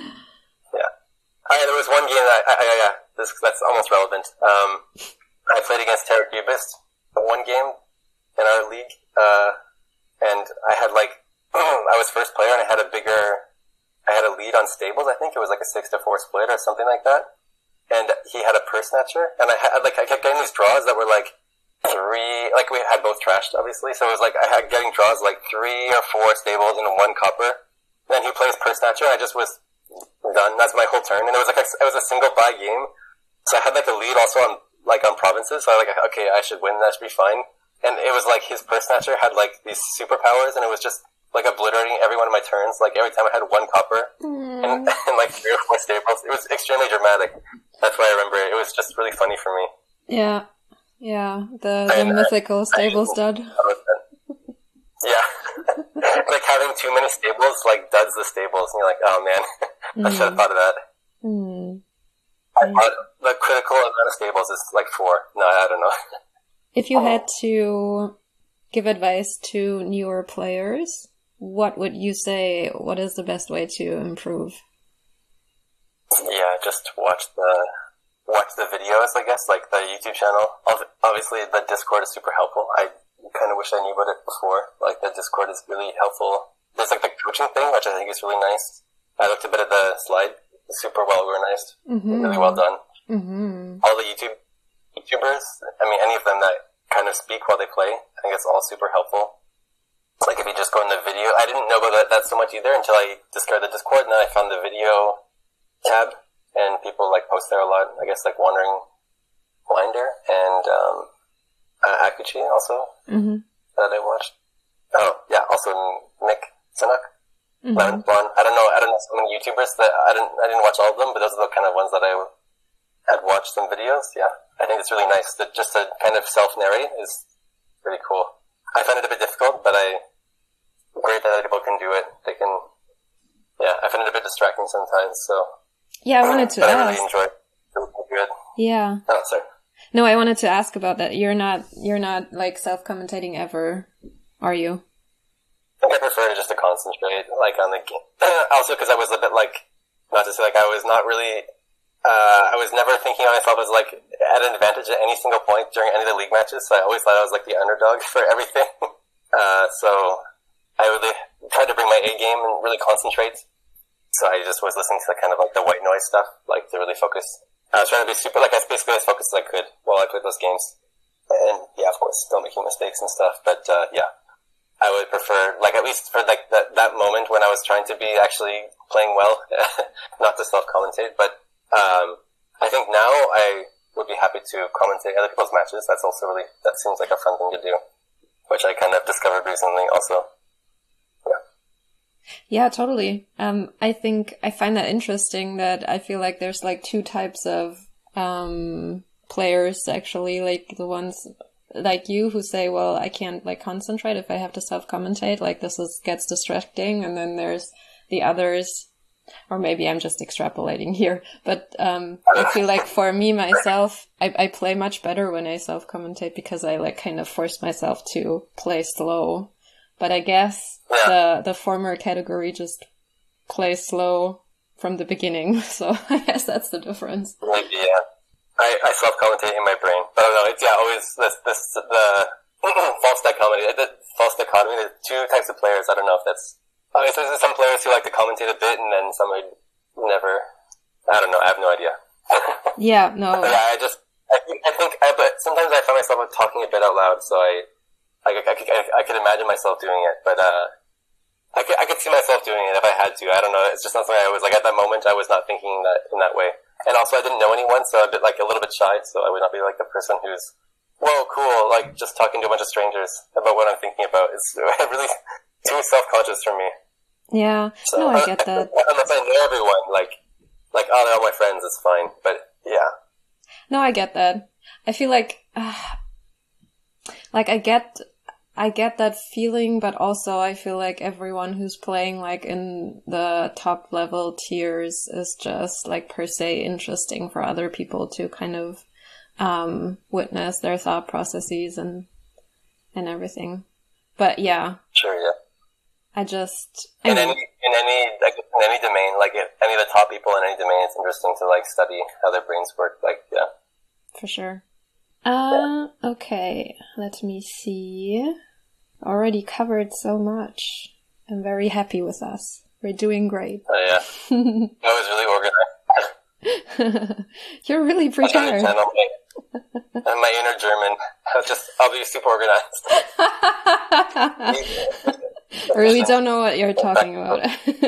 Yeah. I, there was one game that I, I, I yeah, this, that's almost relevant. Um, I played against Terra Cubist one game in our league, uh, and I had like, I was first player and I had a bigger, I had a lead on stables. I think it was like a six to four split or something like that. And he had a purse snatcher, and I had like, I kept getting these draws that were like, three, like we had both trashed, obviously, so it was like I had getting draws like three or four stables and one copper. Then he plays Purse Snatcher, I just was done. That's my whole turn, and it was like a, it was a single buy game, so I had like a lead also on like on provinces. So I was like, okay, I should win. That should be fine. And it was like his Purse Snatcher had like these superpowers, and it was just like obliterating every one of my turns. Like every time I had one copper mm. and, and like three or four stables, it was extremely dramatic. That's why I remember it. It was just really funny for me. Yeah. Yeah, the, the and, mythical uh, stable stud. Yeah. Like having too many stables, like, duds the stables, and you're like, oh man, I mm. should have thought of that. Mm. I thought the critical amount of stables is like four. No, I don't know. If you had to give advice to newer players, what would you say, what is the best way to improve? Yeah, just watch the... watch the videos, I guess, like the YouTube channel. Obviously, the Discord is super helpful. I kind of wish I knew about it before. Like, the Discord is really helpful. There's, like, the coaching thing, which I think is really nice. I looked a bit at the slide. It's super well organized. Mm-hmm. Really well done. Mm-hmm. All the YouTube YouTubers, I mean, any of them that kind of speak while they play, I think it's all super helpful. Like, if you just go in the video, I didn't know about that, that so much either until I discovered the Discord, and then I found the video tab, and people like post there a lot. I guess like Wandering Winder and um, uh, Akuchi also mm-hmm. that I watched. Oh yeah, also Nick Sinnock, mm-hmm. Lemon Blonde. I don't know. I don't know so many YouTubers that I didn't. I didn't watch all of them, but those are the kind of ones that I had watched some videos. Yeah, I think it's really nice that just to kind of self narrate is pretty cool. I find it a bit difficult, but I great that other people can do it. They can. Yeah, I find it a bit distracting sometimes. So yeah, I wanted to but ask. I really enjoy it. It was good. Yeah. Oh, sorry. No, I wanted to ask about that. You're not. You're not like self-commentating ever, are you? I think I prefer just to concentrate, like, on the game. Also, because I was a bit, like, not to say, like, I was not really, uh, I was never thinking of myself as, like, at an advantage at any single point during any of the league matches, so I always thought I was, like, the underdog for everything. uh, so, I really tried to bring my A game and really concentrate. So I just was listening to, kind of, like, the white noise stuff, like, to really focus. I was trying to be super, like, as basically as focused as I could while I played those games. And, yeah, of course, still making mistakes and stuff, but, uh, yeah. I would prefer, like, at least for, like, that, that moment when I was trying to be actually playing well, not to self-commentate, but, um, I think now I would be happy to commentate other people's matches. That's also really, that seems like a fun thing to do, which I kind of discovered recently also. Yeah. Yeah, totally. Um, I think, I find that interesting that I feel like there's, like, two types of, um, players, actually, like, the ones like you who say, well, I can't like concentrate if I have to self-commentate, like this is gets distracting. And then there's the others, or maybe I'm just extrapolating here, but um I feel like for me myself, I, I play much better when I self-commentate because I like kind of force myself to play slow. But I guess the the former category just plays slow from the beginning, so I guess that's the difference. Maybe, yeah. I, I self-commentate in my brain. But I don't know, it's, yeah, always this, this, the false dichotomy, the false dichotomy, the two types of players, I don't know if that's, obviously there's some players who like to commentate a bit and then some who never, I don't know, I have no idea. Yeah, no. But yeah, I just, I think, I think, I, but sometimes I find myself talking a bit out loud, so I, I, I, I, I could imagine myself doing it, but, uh, I could, I could see myself doing it if I had to. I don't know, it's just something I was, like, at that moment, I was not thinking that, in that way. And also I didn't know anyone, so I'm a bit, like, a little bit shy, so I would not be, like, the person who's, whoa, cool, like, just talking to a bunch of strangers about what I'm thinking about. It's really too self-conscious for me. Yeah, so, no, I get that. Unless I know everyone, like, like, oh, they're all my friends, it's fine, but, yeah. No, I get that. I feel like, uh, like, I get... I get that feeling, but also I feel like everyone who's playing like in the top level tiers is just like per se interesting for other people to kind of um witness their thought processes and and everything. But yeah. Sure, yeah. I just in I any in any like in any domain, like if any of the top people in any domain, it's interesting to like study how their brains work. Like, yeah. For sure. Uh okay. Let me see. Already covered so much. I'm very happy with us. We're doing great. Oh yeah. I was really organized. You're really prepared. I'm my, my inner German. I'll just, I'll be super organized. I really don't know what you're talking about.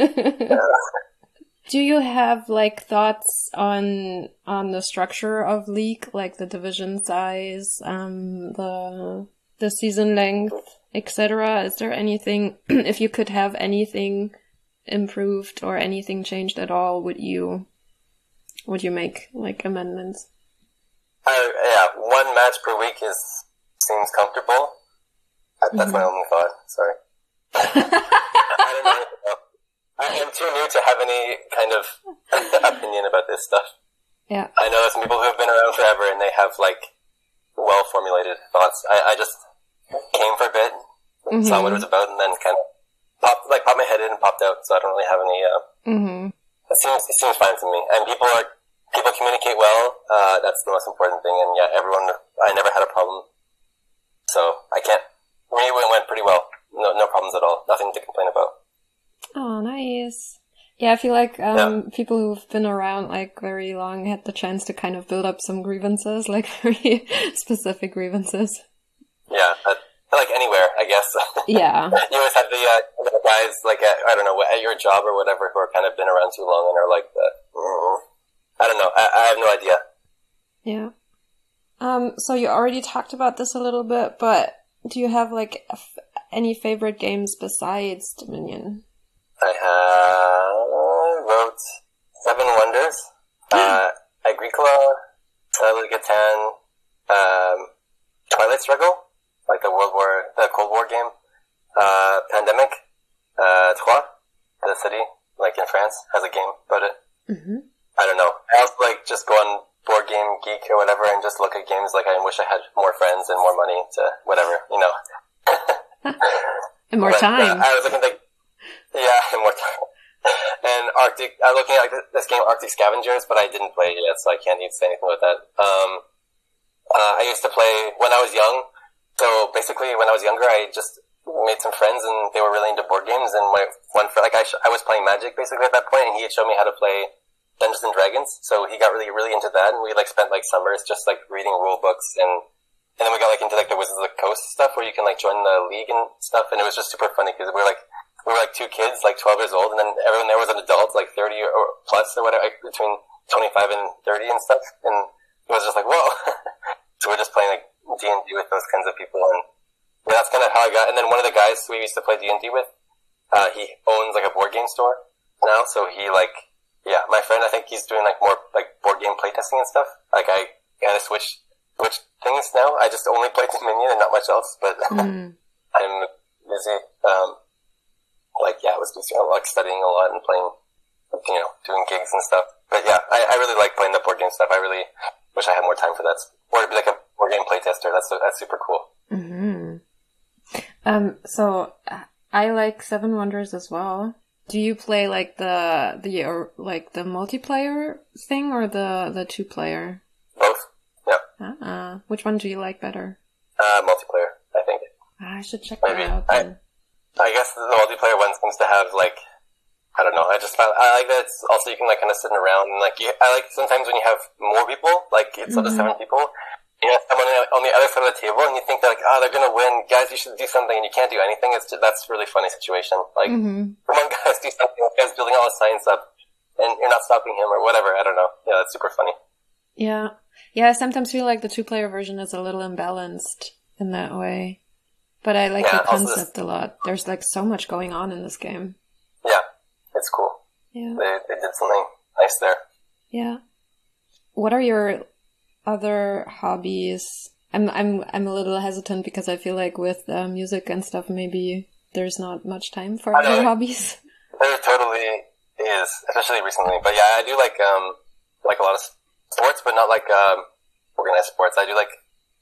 Do you have like thoughts on on the structure of League, like the division size, um, the the season length, et cetera? Is there anything, if you could have anything improved or anything changed at all, would you would you make like amendments? Uh, yeah, one match per week is seems comfortable. That's mm-hmm. my only thought. Sorry. I don't know. I am too new to have any kind of opinion about this stuff. Yeah. I know some people who have been around forever and they have like well formulated thoughts. I, I just came for a bit, mm-hmm. saw what it was about, and then kind of popped like popped my head in and popped out. So I don't really have any. Uh, mm-hmm. It seems it seems fine to me, and people are people communicate well. Uh, that's the most important thing, and yeah, everyone. I never had a problem, so I can't. For me, it went pretty well. No, no problems at all. Nothing to complain about. Oh, nice. Yeah, I feel like um yeah. people who've been around like very long had the chance to kind of build up some grievances, like very specific grievances. Yeah, uh, like anywhere. I guess. Yeah. You always have the, uh, the guys, like, at, I don't know, at your job or whatever, who are kind of been around too long and are like, the, mm, I don't know. I, I have no idea. Yeah. Um, so you already talked about this a little bit, but do you have, like, f- any favorite games besides Dominion? I have wrote Seven Wonders, uh, Agricola, uh, Le Gatan, um, Twilight Struggle, like the World War, the Cold War game, uh, Pandemic, uh, Troyes, the city, like in France, has a game about it. Mm-hmm. I don't know. I also like just go on Board Game Geek or whatever and just look at games like I wish I had more friends and more money to whatever, you know. And more but, time. Uh, I was looking at, yeah, and more time. And Arctic, I was looking at like this game Arctic Scavengers, but I didn't play it yet, so I can't even say anything about that. Um, uh, I used to play when I was young. So basically, when I was younger, I just made some friends, and they were really into board games. And my one friend, like I, sh- I was playing Magic basically at that point, and he had shown me how to play Dungeons and Dragons. So he got really, really into that, and we like spent like summers just like reading rule books, and and then we got like into like the Wizards of the Coast stuff, where you can like join the league and stuff. And it was just super funny because we were like we were like two kids, like twelve years old, and then everyone there was an adult, like thirty or, or plus or whatever, like between twenty-five and thirty and stuff. And it was just like whoa. So we're just playing like D and D with those kinds of people, and yeah, that's kind of how I got. And then one of the guys we used to play D and D with, uh, he owns like a board game store now. So he like, yeah, my friend, I think he's doing like more like board game playtesting and stuff. Like I kind of switch switch things now. I just only play Dominion and not much else. But mm. I'm busy. Um, like yeah, I was busy like studying a lot and playing, you know, doing gigs and stuff. But yeah, I, I really like playing the board game stuff. I really wish I had more time for that. Or to be like a board game playtester. That's that's super cool. Mm-hmm. Um. So I like Seven Wonders as well. Do you play like the the or like the multiplayer thing or the the two player? Both. Yeah. Uh-uh. Which one do you like better? Uh, multiplayer. I think. I should check Maybe. that out. I, Then. I guess the multiplayer one seems to have like. I don't know. I just found, I like that it's also you can like kind of sit around and like you, I like sometimes when you have more people, like it's mm-hmm. up to seven people, you have someone on the other side of the table and you think that like, oh, they're gonna win. Guys, you should do something and you can't do anything. It's just, that's a really funny situation. Like, mm-hmm. come on guys, do something. The guy's building all his science up and you're not stopping him or whatever. I don't know. Yeah, that's super funny. Yeah. Yeah, I sometimes feel like the two player version is a little imbalanced in that way. But I like yeah, the concept a lot. There's like so much going on in this game. Yeah. It's cool. Yeah. They, they did something nice there. Yeah. What are your other hobbies? I'm I'm I'm a little hesitant because I feel like with uh, music and stuff, maybe there's not much time for other hobbies. There totally is, especially recently. But yeah, I do like um like a lot of sports, but not like um organized sports. I do like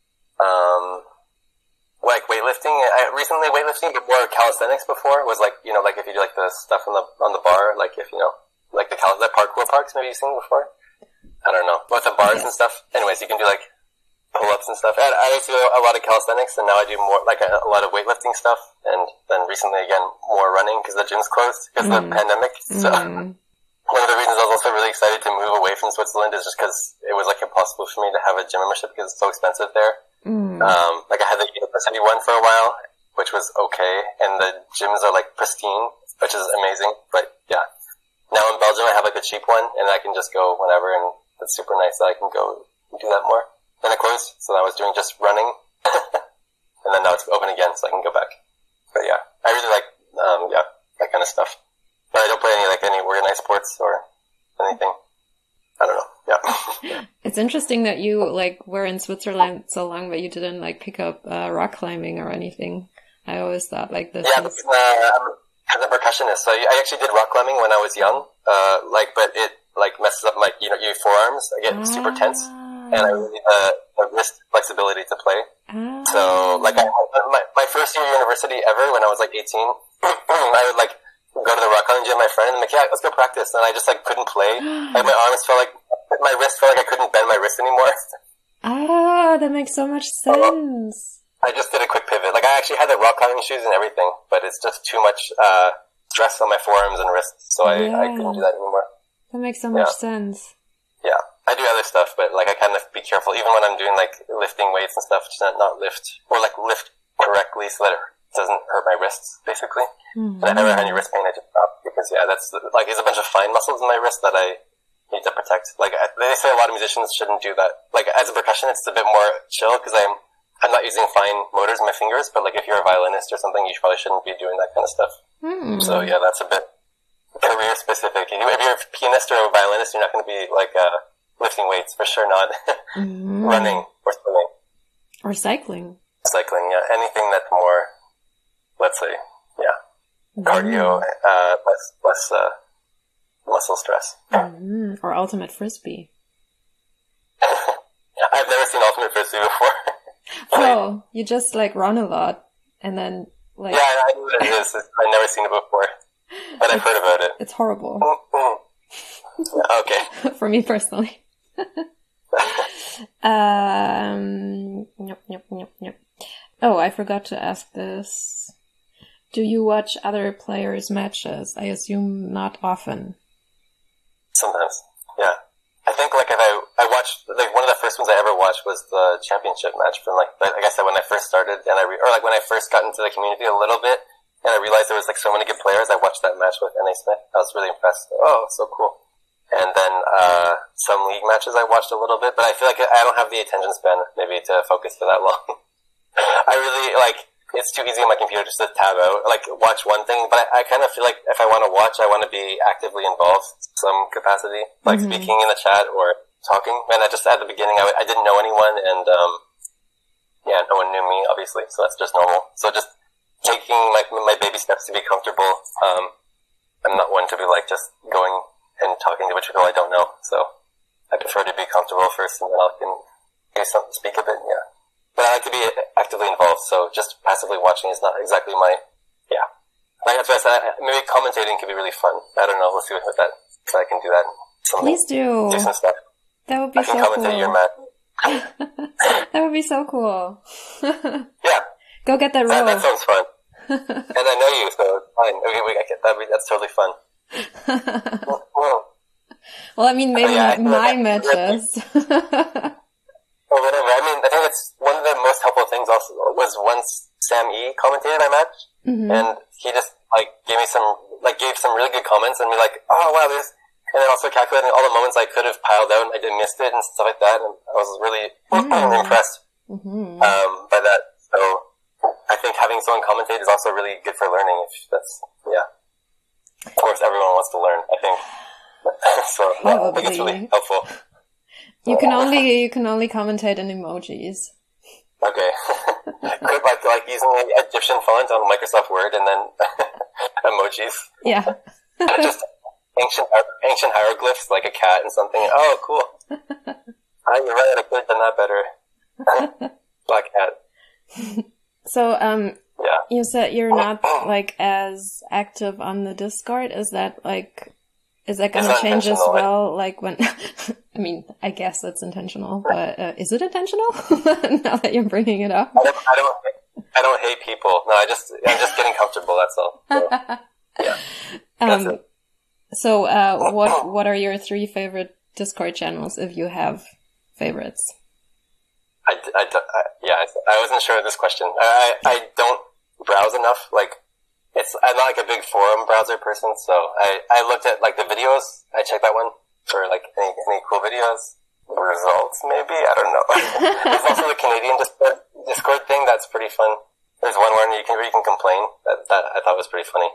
um. like weightlifting. I recently weightlifting, but more calisthenics before was like, you know, like if you do like the stuff on the on the bar, like if you know, like the cal- the parkour parks maybe you've seen before. I don't know, with the bars and stuff. Anyways, you can do like pull ups and stuff. And I used to do a lot of calisthenics, and now I do more like a, a lot of weightlifting stuff. And then recently again more running because the gym's closed because mm. of the pandemic. So mm. one of the reasons I was also really excited to move away from Switzerland is just because it was like impossible for me to have a gym membership because it's so expensive there. Mm. Um, like I had the university one for a while, which was okay, and the gyms are like pristine, which is amazing. But yeah, now in Belgium I have like a cheap one, and I can just go whenever, and it's super nice that I can go do that more. Then it closed, so I was doing just running, and then now it's open again, so I can go back. But yeah, I really like um, yeah that kind of stuff. But I don't play any like any organized sports or anything. I don't know. Yeah. It's interesting that you like were in Switzerland so long, but you didn't like pick up uh, rock climbing or anything. I always thought like this. Yeah, was... uh, I'm a percussionist, so I actually did rock climbing when I was young. Uh, like, but it like messes up my you know your forearms. I get ah. super tense, and I really need uh, the wrist flexibility to play. Ah. So like I, my my first year of university ever when I was like eighteen, I would like. go to the rock climbing gym with my friend and I'm like, yeah, let's go practice. And I just like couldn't play. Like my arms felt like, my wrist felt like I couldn't bend my wrist anymore. Ah, that makes so much sense. I just did a quick pivot. Like I actually had the rock climbing shoes and everything, but it's just too much, uh, stress on my forearms and wrists. So I, yeah. I couldn't do that anymore. That makes so much yeah. sense. Yeah. I do other stuff, but like I kind of be careful even when I'm doing like lifting weights and stuff to not, not lift or like lift correctly so that it, doesn't hurt my wrists, basically. Mm-hmm. But I never had any wrist pain. I just stopped because, yeah, that's, like, there's a bunch of fine muscles in my wrist that I need to protect. Like, I, they say a lot of musicians shouldn't do that. Like, as a percussionist, it's a bit more chill because I'm, I'm not using fine motors in my fingers, but, like, if you're a violinist or something, you probably shouldn't be doing that kind of stuff. Mm. So, yeah, that's a bit career specific. If you're a pianist or a violinist, you're not going to be, like, uh, lifting weights, for sure not. Mm. Running or swimming. Or cycling. Cycling, yeah. Anything that's more, let's say, yeah, mm. cardio, uh, less, less, uh, muscle stress. Mm-hmm. Or ultimate frisbee. I've never seen ultimate frisbee before. Oh, you just like run a lot and then like... Yeah, I know what it is. I've never seen it before. But I've heard about it. It's horrible. Mm-hmm. Okay. For me personally. um, yep, yep, yep, yep. Oh, I forgot to ask this. Do you watch other players' matches? I assume not often. Sometimes, yeah. I think, like, if I, I watched, like, one of the first ones I ever watched was the championship match from, like, like I said, when I first started, and I, re- or, like, when I first got into the community a little bit, and I realized there was, like, so many good players, I watched that match with N A Smith. I was really impressed. Oh, so cool. And then, uh, some league matches I watched a little bit, but I feel like I don't have the attention span, maybe, to focus for that long. I really, like, it's too easy on my computer just to tab out, like, watch one thing, but I, I kind of feel like if I want to watch, I want to be actively involved in some capacity, like mm-hmm. speaking in the chat or talking. And I just, at the beginning, I, I didn't know anyone, and, um, yeah, no one knew me, obviously, so that's just normal. So just taking, like, my baby steps to be comfortable. Um, I'm not one to be, like, just going and talking to a bunch of people I don't know, so I prefer to be comfortable first, and then I can do something, speak a bit, yeah. But I like to be actively involved, so just passively watching is not exactly my, yeah. Like that's why I said, maybe commentating could be really fun. I don't know, let's see what that, if I can do that. Someday. Please do. Do some stuff. That would be so cool. I can commentate your match. That would be so cool. Yeah. Go get that role. That, that sounds fun. And I know you, so it's fine. Okay, wait, I get that. That's totally fun. Well, I mean, maybe oh, yeah, my matches. Or whatever. I mean, I think it's one of the most helpful things also was once Sam E commentated my match, mm-hmm. and he just, like, gave me some, like, gave some really good comments, and be like, oh, wow, there's, and then also calculating all the moments I could have piled out, and I did missed it, and stuff like that, and I was really mm-hmm. impressed, mm-hmm. um, by that. So, I think having someone commentate is also really good for learning, if that's, yeah. Of course, everyone wants to learn, I think. So, yeah, I think it's really helpful. You can only you can only commentate in emojis. Okay. Could like like using an Egyptian font on Microsoft Word and then emojis. Yeah. Just ancient ancient hieroglyphs like a cat and something. Oh, cool. Ah, you're right. I could have done that better. Black cat. So, um, yeah. You said you're not like as active on the Discord. Is that like? Is that going to change as well? Like when, I mean, I guess it's intentional, but uh, is it intentional? Now that you're bringing it up, I don't, I don't, I don't hate people. No, I just, I'm just getting comfortable. That's all. So, yeah. That's um, it. So, uh, what, what are your three favorite Discord channels, if you have favorites? I, I, I yeah, I, I wasn't sure of this question. I, I don't browse enough, like. It's, I'm not like a big forum browser person, so I, I looked at like the videos. I checked that one for like any, any cool videos. Results, maybe? I don't know. There's also the Canadian Discord, Discord thing that's pretty fun. There's one where you can, where you can complain. That, that I thought was pretty funny.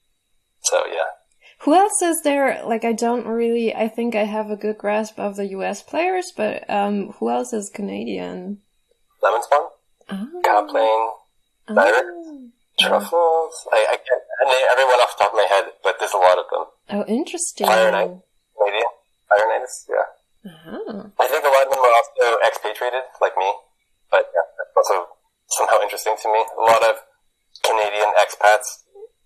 So, yeah. Who else is there? Like, I don't really, I think I have a good grasp of the U S players, but, um, who else is Canadian? Lemon Spawn? Oh. Godplane. Better. Oh. Truffles. I, I can't name everyone off the top of my head, but there's a lot of them. Oh, interesting. Fire Knight, maybe. Fire Knights, yeah. Uh-huh. I think a lot of them are also expatriated, like me, but yeah, that's also somehow interesting to me. A lot of Canadian expats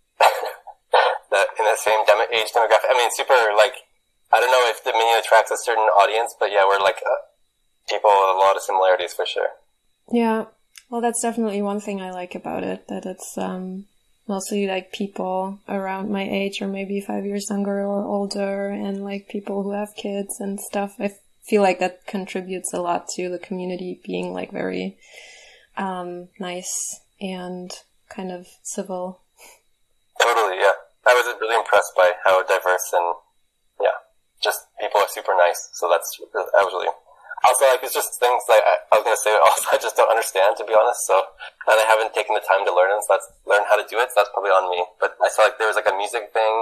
that in the same demo- age demographic. I mean, super, like, I don't know if the menu attracts a certain audience, but yeah, we're like uh, people with a lot of similarities for sure. Yeah. Well, that's definitely one thing I like about it, that it's um, mostly like people around my age or maybe five years younger or older, and like people who have kids and stuff. I feel like that contributes a lot to the community being like very um, nice and kind of civil. Totally, yeah. I was really impressed by how diverse and, yeah, just people are super nice. So that's, I was really, also, like, it's just things like, I, I was going to say, also, I just don't understand, to be honest. So, and I haven't taken the time to learn it, so that's, learn how to do it, so that's probably on me. But I saw, like, there was, like, a music thing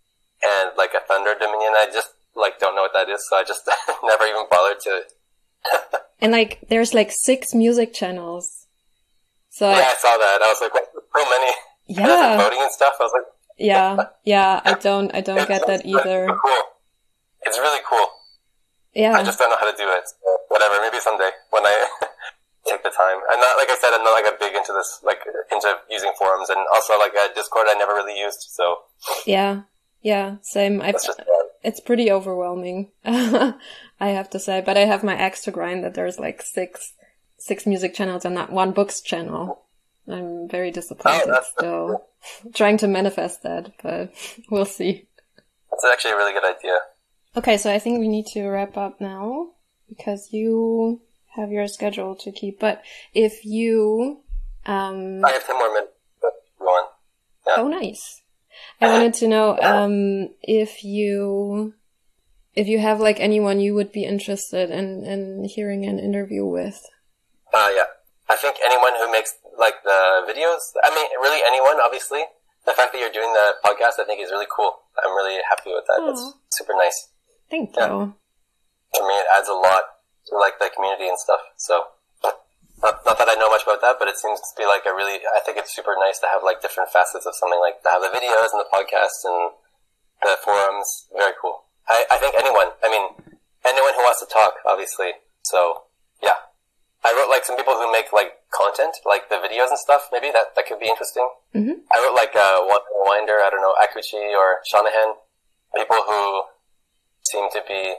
and, like, a Thunder Dominion. I just, like, don't know what that is, so I just never even bothered to. And, like, there's, like, six music channels. So yeah, I, I saw that. I was like, what, so many? Yeah. Voting and stuff. I was like, yeah, yeah, I don't, I don't it's, get that either. It's cool. It's really cool. Yeah. I just don't know how to do it. So whatever, maybe someday when I take the time. I'm not, like I said, I'm not like a big into this, like into using forums, and also like uh, Discord I never really used, so. Yeah, yeah, same. I've, just, uh, it's pretty overwhelming, I have to say, but I have my axe to grind that there's like six, six music channels and not one books channel. I'm very disappointed oh, that's, still. Trying to manifest that, but we'll see. That's actually a really good idea. Okay, so I think we need to wrap up now, because you have your schedule to keep. But if you... Um, I have ten more minutes. Go on. Yeah. Oh, nice. I wanted to know um, if you... If you have, like, anyone you would be interested in, in hearing an interview with. Uh, yeah. I think anyone who makes, like, the videos, I mean, really anyone, obviously. The fact that you're doing the podcast, I think, is really cool. I'm really happy with that. Aww. It's super nice. Thank yeah. you. I mean, it adds a lot to, like, the community and stuff. So, not, not that I know much about that, but it seems to be, like, a really, I think it's super nice to have, like, different facets of something, like, to have the videos and the podcasts and the forums. Very cool. I, I think anyone, I mean, anyone who wants to talk, obviously. So, yeah. I wrote, like, some people who make, like, content, like the videos and stuff, maybe that, that could be interesting. Mm-hmm. I wrote, like, uh, Winder, I don't know, Akuchi or Shanahan, people who seem to be,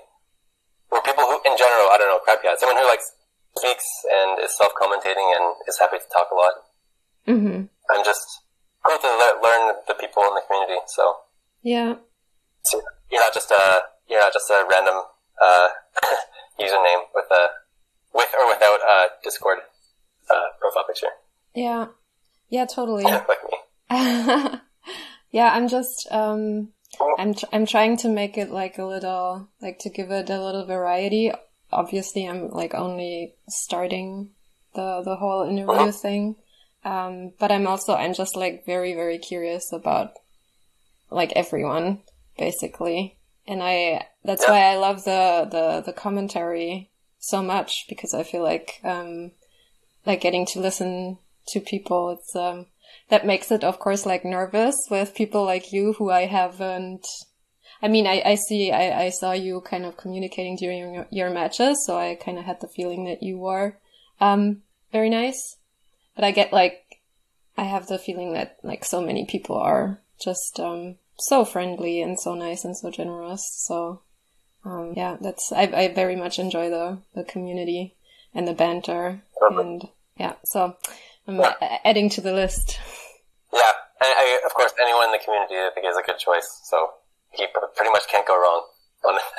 or people who, in general, I don't know, crap, yeah, someone who, like, speaks and is self-commentating and is happy to talk a lot. Mm-hmm. I'm just cool to le- learn the people in the community, so. Yeah. So you're not just a, you're not just a random, uh, username with a, with or without a Discord uh, profile picture. Yeah. Yeah, totally. Like me. Yeah, I'm just, um, I'm, tr- I'm trying to make it like a little, like to give it a little variety. Obviously, I'm like only starting the, the whole interview uh-huh. thing. Um, but I'm also, I'm just like very, very curious about like everyone, basically. And I, that's yeah. why I love the, the, the commentary so much, because I feel like, um, like getting to listen to people, it's, um, that makes it, of course, like nervous with people like you who I haven't, I mean, I, I see, I, I saw you kind of communicating during your, your matches, so I kind of had the feeling that you were, um, very nice. But I get like, I have the feeling that like so many people are just, um, so friendly and so nice and so generous. So, Um, yeah, that's, I, I very much enjoy the, the community and the banter. Perfect. And yeah, so I'm yeah. a- adding to the list. Yeah, and I, of course, anyone in the community I think is a good choice. So you pretty much can't go wrong on it.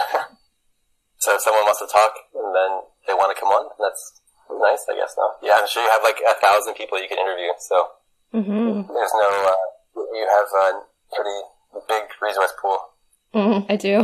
So if someone wants to talk and then they want to come on, that's nice, I guess. No, yeah, I'm sure you have like a thousand people you can interview. So mm-hmm. there's no, uh, you have a pretty big resource pool. Mm, I do.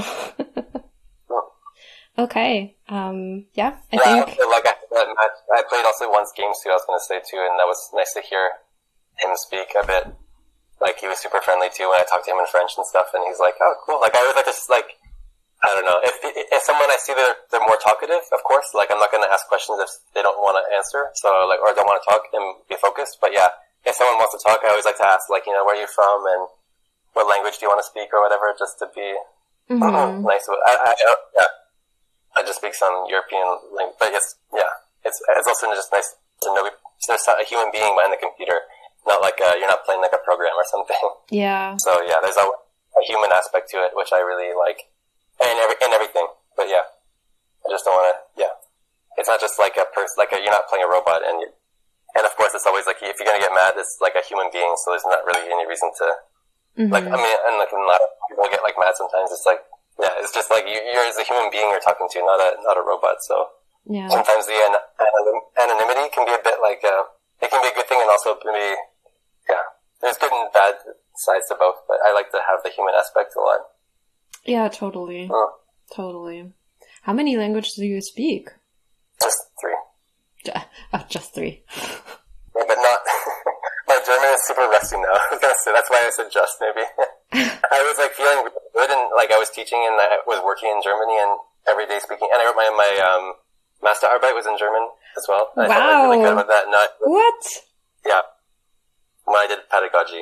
Okay. Um, yeah, I yeah, think. I, like I, I played also once games too, I was going to say too, and that was nice to hear him speak a bit. Like, he was super friendly too when I talked to him in French and stuff, and he's like, oh, cool. Like, I would like to, like, I don't know. If if someone I see they're, they're more talkative, of course, like, I'm not going to ask questions if they don't want to answer, so, like, or don't want to talk and be focused. But yeah, if someone wants to talk, I always like to ask, like, you know, where are you from and what language do you want to speak or whatever, just to be mm-hmm. nice. I, I, I, yeah. I just speak some European language, but yes, yeah, it's it's also just nice to know there's a human being behind the computer, not like a, you're not playing like a program or something. Yeah. So yeah, there's a, a human aspect to it, which I really like, and every and everything. But yeah, I just don't want to. Yeah, it's not just like a person, like a, you're not playing a robot, and you, and of course it's always like if you're gonna get mad, it's like a human being, so there's not really any reason to mm-hmm. like. I mean, and like a lot of people get like mad sometimes. It's like. Yeah, it's just like you, you're as a human being you're talking to, not a not a robot. So yeah. Sometimes the an- anonymity can be a bit like uh, it can be a good thing and also maybe yeah there's good and bad sides to both, but I like to have the human aspect a lot. Yeah, totally. Mm. Totally. How many languages do you speak? Just three. Oh, just three. Yeah, but not... My German is super rusty now. I was gonna say, that's why I said just, maybe. I was, like, feeling good, and, like, I was teaching, and I was working in Germany, and every day speaking, and I wrote my, my, um, Masterarbeit was in German as well. Wow. I felt like really good about that. Not, what? Yeah. When I did pedagogy.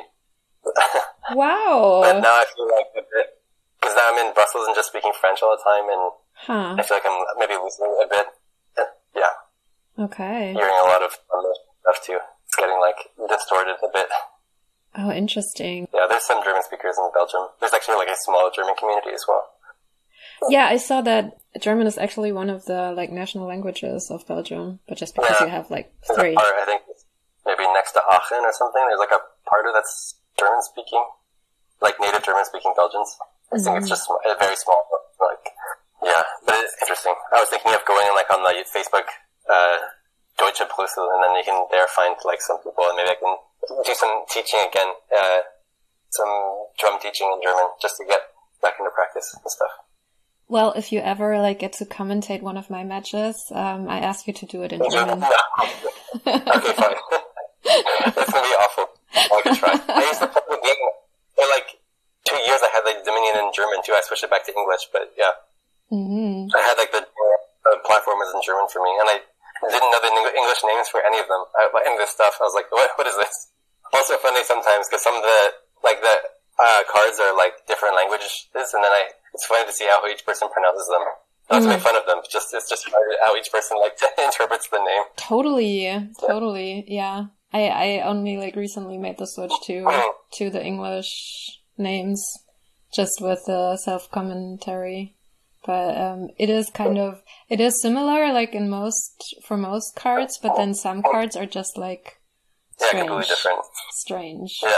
Wow. But now I feel like a bit, because now I'm in Brussels and just speaking French all the time, and huh. I feel like I'm maybe losing a bit. Yeah. Okay. Hearing a lot of stuff too. It's getting like distorted a bit. Oh, interesting. Yeah, there's some German speakers in Belgium. There's actually like a small German community as well. Yeah, I saw that German is actually one of the like national languages of Belgium, but just because yeah. you have like There's three. a part, I think, maybe next to Aachen or something. There's like a part of that's German speaking, like native German speaking Belgians. I think mm. it's just a very small, like, yeah, but it's interesting. I was thinking of going like on the Facebook, uh, Deutsche Brüssel, and then you can there find like some people, and maybe I can do some teaching again, uh, some drum teaching in German, just to get back into practice and stuff. Well, if you ever like get to commentate one of my matches, um, I ask you to do it in German. No. Okay, fine. It's gonna be awful. I can try. I used to play the game for like two years. I had like Dominion in German too. I switched it back to English, but yeah, mm-hmm. I had like the, the platform was in German for me, and I didn't know the English names for any of them. I, any of this stuff, I was like, what? What is this? Also funny sometimes because some of the like the uh, cards are like different languages, and then I it's funny to see how each person pronounces them. Not mm-hmm. to make fun of them, but just it's just how each person like interprets the name. Totally, totally, yeah. I, I only like recently made the switch to to the English names, just with the self commentary. But um, it is kind of it is similar, like in most for most cards. But then some cards are just like strange, yeah, completely different. Strange. Yeah.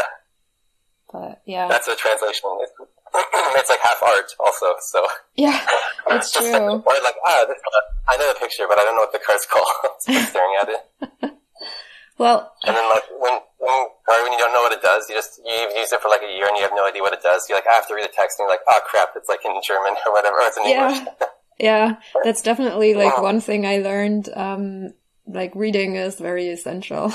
But yeah, that's a translation. It's, it's like half art, also. So yeah, it's true. Or like ah, this, I know the picture, but I don't know what the card's called. So I'm staring at it. Well, and then like when when, or when you don't know what it does, you just you've used it for like a year and you have no idea what it does. You're like, I have to read the text, and you're like, oh crap, it's like in German or whatever, or it's in yeah. English. Yeah, that's definitely like one thing I learned. Um, like reading is very essential.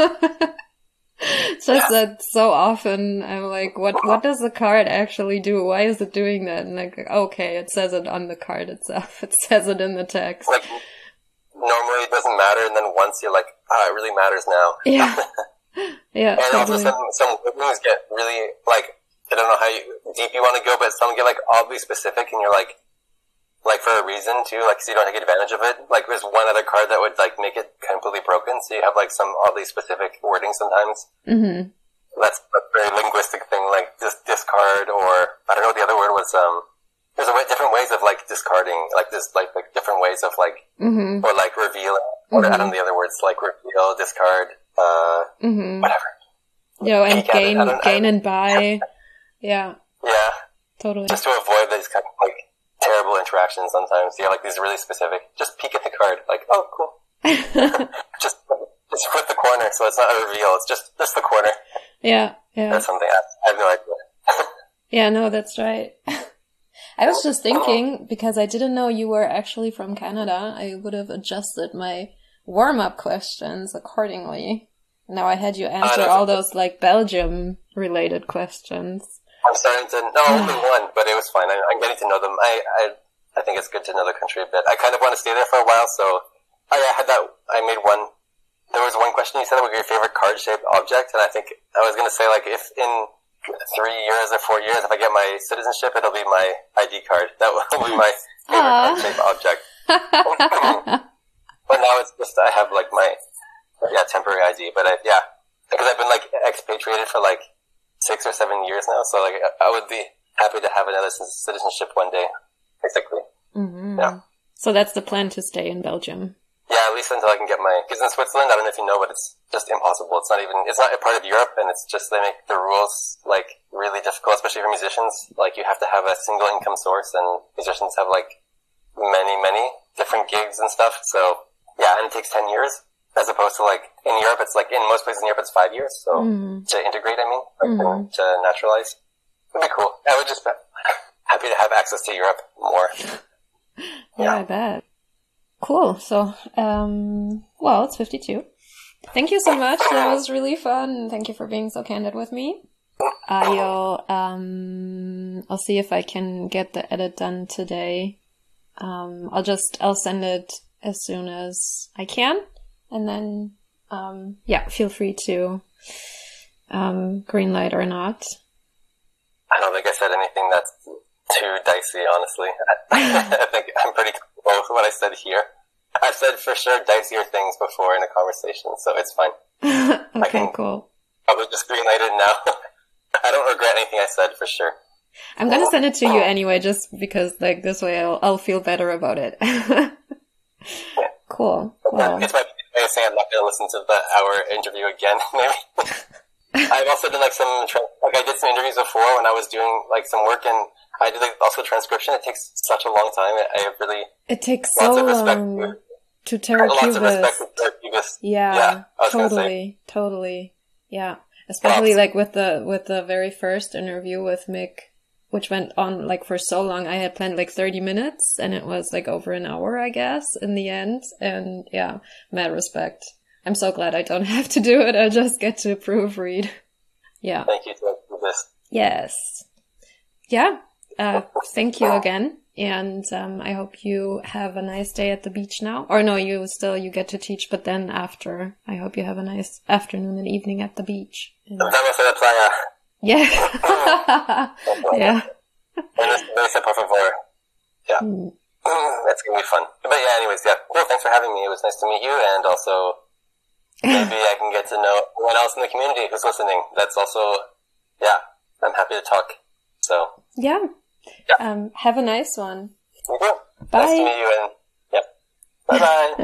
It's just yeah. that so often I'm like, what what does the card actually do? Why is it doing that? And like, okay, it says it on the card itself. It says it in the text. Like, normally it doesn't matter, and then once you're like, ah, it really matters now. Yeah. Yeah. And totally. Also some, some things get really, like, I don't know how you, deep you want to go, but some get like oddly specific, and you're like, like for a reason too, like so you don't take advantage of it. Like there's one other card that would like make it completely broken, so you have like some oddly specific wording sometimes. Mm-hmm. That's a very linguistic thing, like just discard, or I don't know what the other word was, um, there's a way, different ways of like discarding, like this, like, like different ways of like, mm-hmm. or like revealing, or mm-hmm. I don't know the other words, like reveal, discard, uh, mm-hmm. whatever. You know, and gain, gain and buy. Yeah. Yeah. Totally. Just to avoid these kind of like terrible interactions sometimes. Yeah, like these really specific, just peek at the card, like, oh, cool. just, just flip the corner, so it's not a reveal, it's just, just the corner. Yeah, yeah. That's something I, I have no idea. Yeah, no, that's right. I was just thinking, because I didn't know you were actually from Canada, I would have adjusted my warm-up questions accordingly. Now I had you answer all those, like, Belgium-related questions. I'm starting to, no, only one, but it was fine. I, I'm getting to know them. I, I I think it's good to know the country a bit. I kind of want to stay there for a while, so I, I had that, I made one, there was one question you said about your favorite card-shaped object, and I think I was going to say, like, if in three years or four years, if I get my citizenship, it'll be my I D card. That will be my favorite card-shaped object. But now it's just, I have, like, my, yeah, temporary I D, but I, yeah, because I've been, like, expatriated for, like, six or seven years now, so, like, I would be happy to have another citizenship one day, basically. Mm-hmm. Yeah. So that's the plan, to stay in Belgium? Yeah, at least until I can get my, because in Switzerland, I don't know if you know, but it's just impossible. It's not even, it's not a part of Europe, and it's just, they make the rules, like, really difficult, especially for musicians. Like, you have to have a single income source, and musicians have, like, many, many different gigs and stuff, so, yeah, and it takes ten years. as opposed to like in Europe, it's like in most places in Europe, it's five years. So mm. to integrate, I mean, like, mm. to naturalize, would be cool. I would just be happy to have access to Europe more. Yeah, yeah, I bet. Cool. So, um, well, it's fifty-two. Thank you so much. That was really fun. Thank you for being so candid with me. I'll, um, I'll see if I can get the edit done today. Um, I'll just, I'll send it as soon as I can. And then, um, yeah, feel free to, um, green light or not. I don't think I said anything that's too dicey, honestly. I think I'm pretty comfortable with what I said here. I've said for sure dicier things before in a conversation, so it's fine. Okay, I can cool. Probably just green light it now. I don't regret anything I said for sure. I'm gonna send it to you anyway, just because, like, this way I'll, I'll feel better about it. Yeah. Cool. Wow. It's my way of saying I'm not gonna listen to the hour interview again, maybe. I've also done like some, like I did some interviews before when I was doing like some work, and I did like also transcription. It takes such a long time. I, I really it takes so long to Terra Lots of respect to Terra Cubist. Yeah, yeah totally, totally. Yeah, especially like with the with the very first interview with Mick, which went on like for so long. I had planned like thirty minutes, and it was like over an hour, I guess, in the end. And yeah, mad respect. I'm so glad I don't have to do it. I just get to proofread. Yeah. Thank you for this. Yes. Yeah. Uh, thank you again. And um, I hope you have a nice day at the beach now. Or no, you still, you get to teach, but then after, I hope you have a nice afternoon and evening at the beach. And... Yeah. Yeah. Por favor. Yeah. Mm. That's going to be fun. But yeah, anyways, yeah. Cool. Thanks for having me. It was nice to meet you, and also maybe I can get to know anyone else in the community who's listening. That's also, yeah, I'm happy to talk. So. Yeah. Yeah. Um, have a nice one. Okay. Bye. Nice to meet you, and yep. Bye-bye.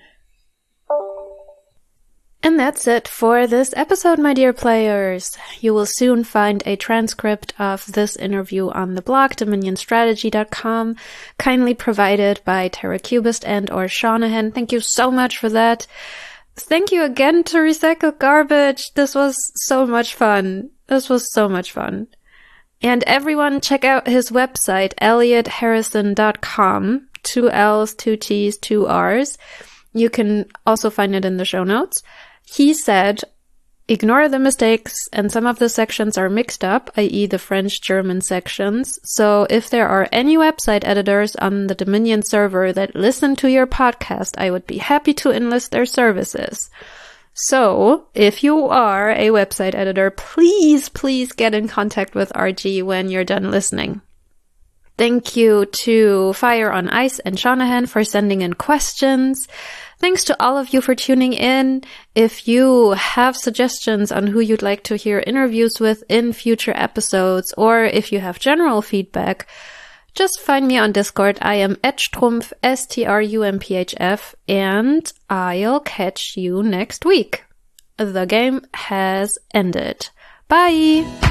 And that's it for this episode, my dear players. You will soon find a transcript of this interview on the blog, dominion strategy dot com, kindly provided by Terra Cubist and or Shanahan. Thank you so much for that. Thank you again to Recycle Garbage. This was so much fun. This was so much fun. And everyone check out his website, elliot harrison dot com. Two L's, two T's, two R's. You can also find it in the show notes. He said, ignore the mistakes, and some of the sections are mixed up, that is the French-German sections. So if there are any website editors on the Dominion server that listen to your podcast, I would be happy to enlist their services. So if you are a website editor, please, please get in contact with R G when you're done listening. Thank you to Fire on Ice and Shanahan for sending in questions. Thanks to all of you for tuning in. If you have suggestions on who you'd like to hear interviews with in future episodes, or if you have general feedback, just find me on Discord. I am Edstrumpf, S T R U M P H F, and I'll catch you next week. The game has ended. Bye!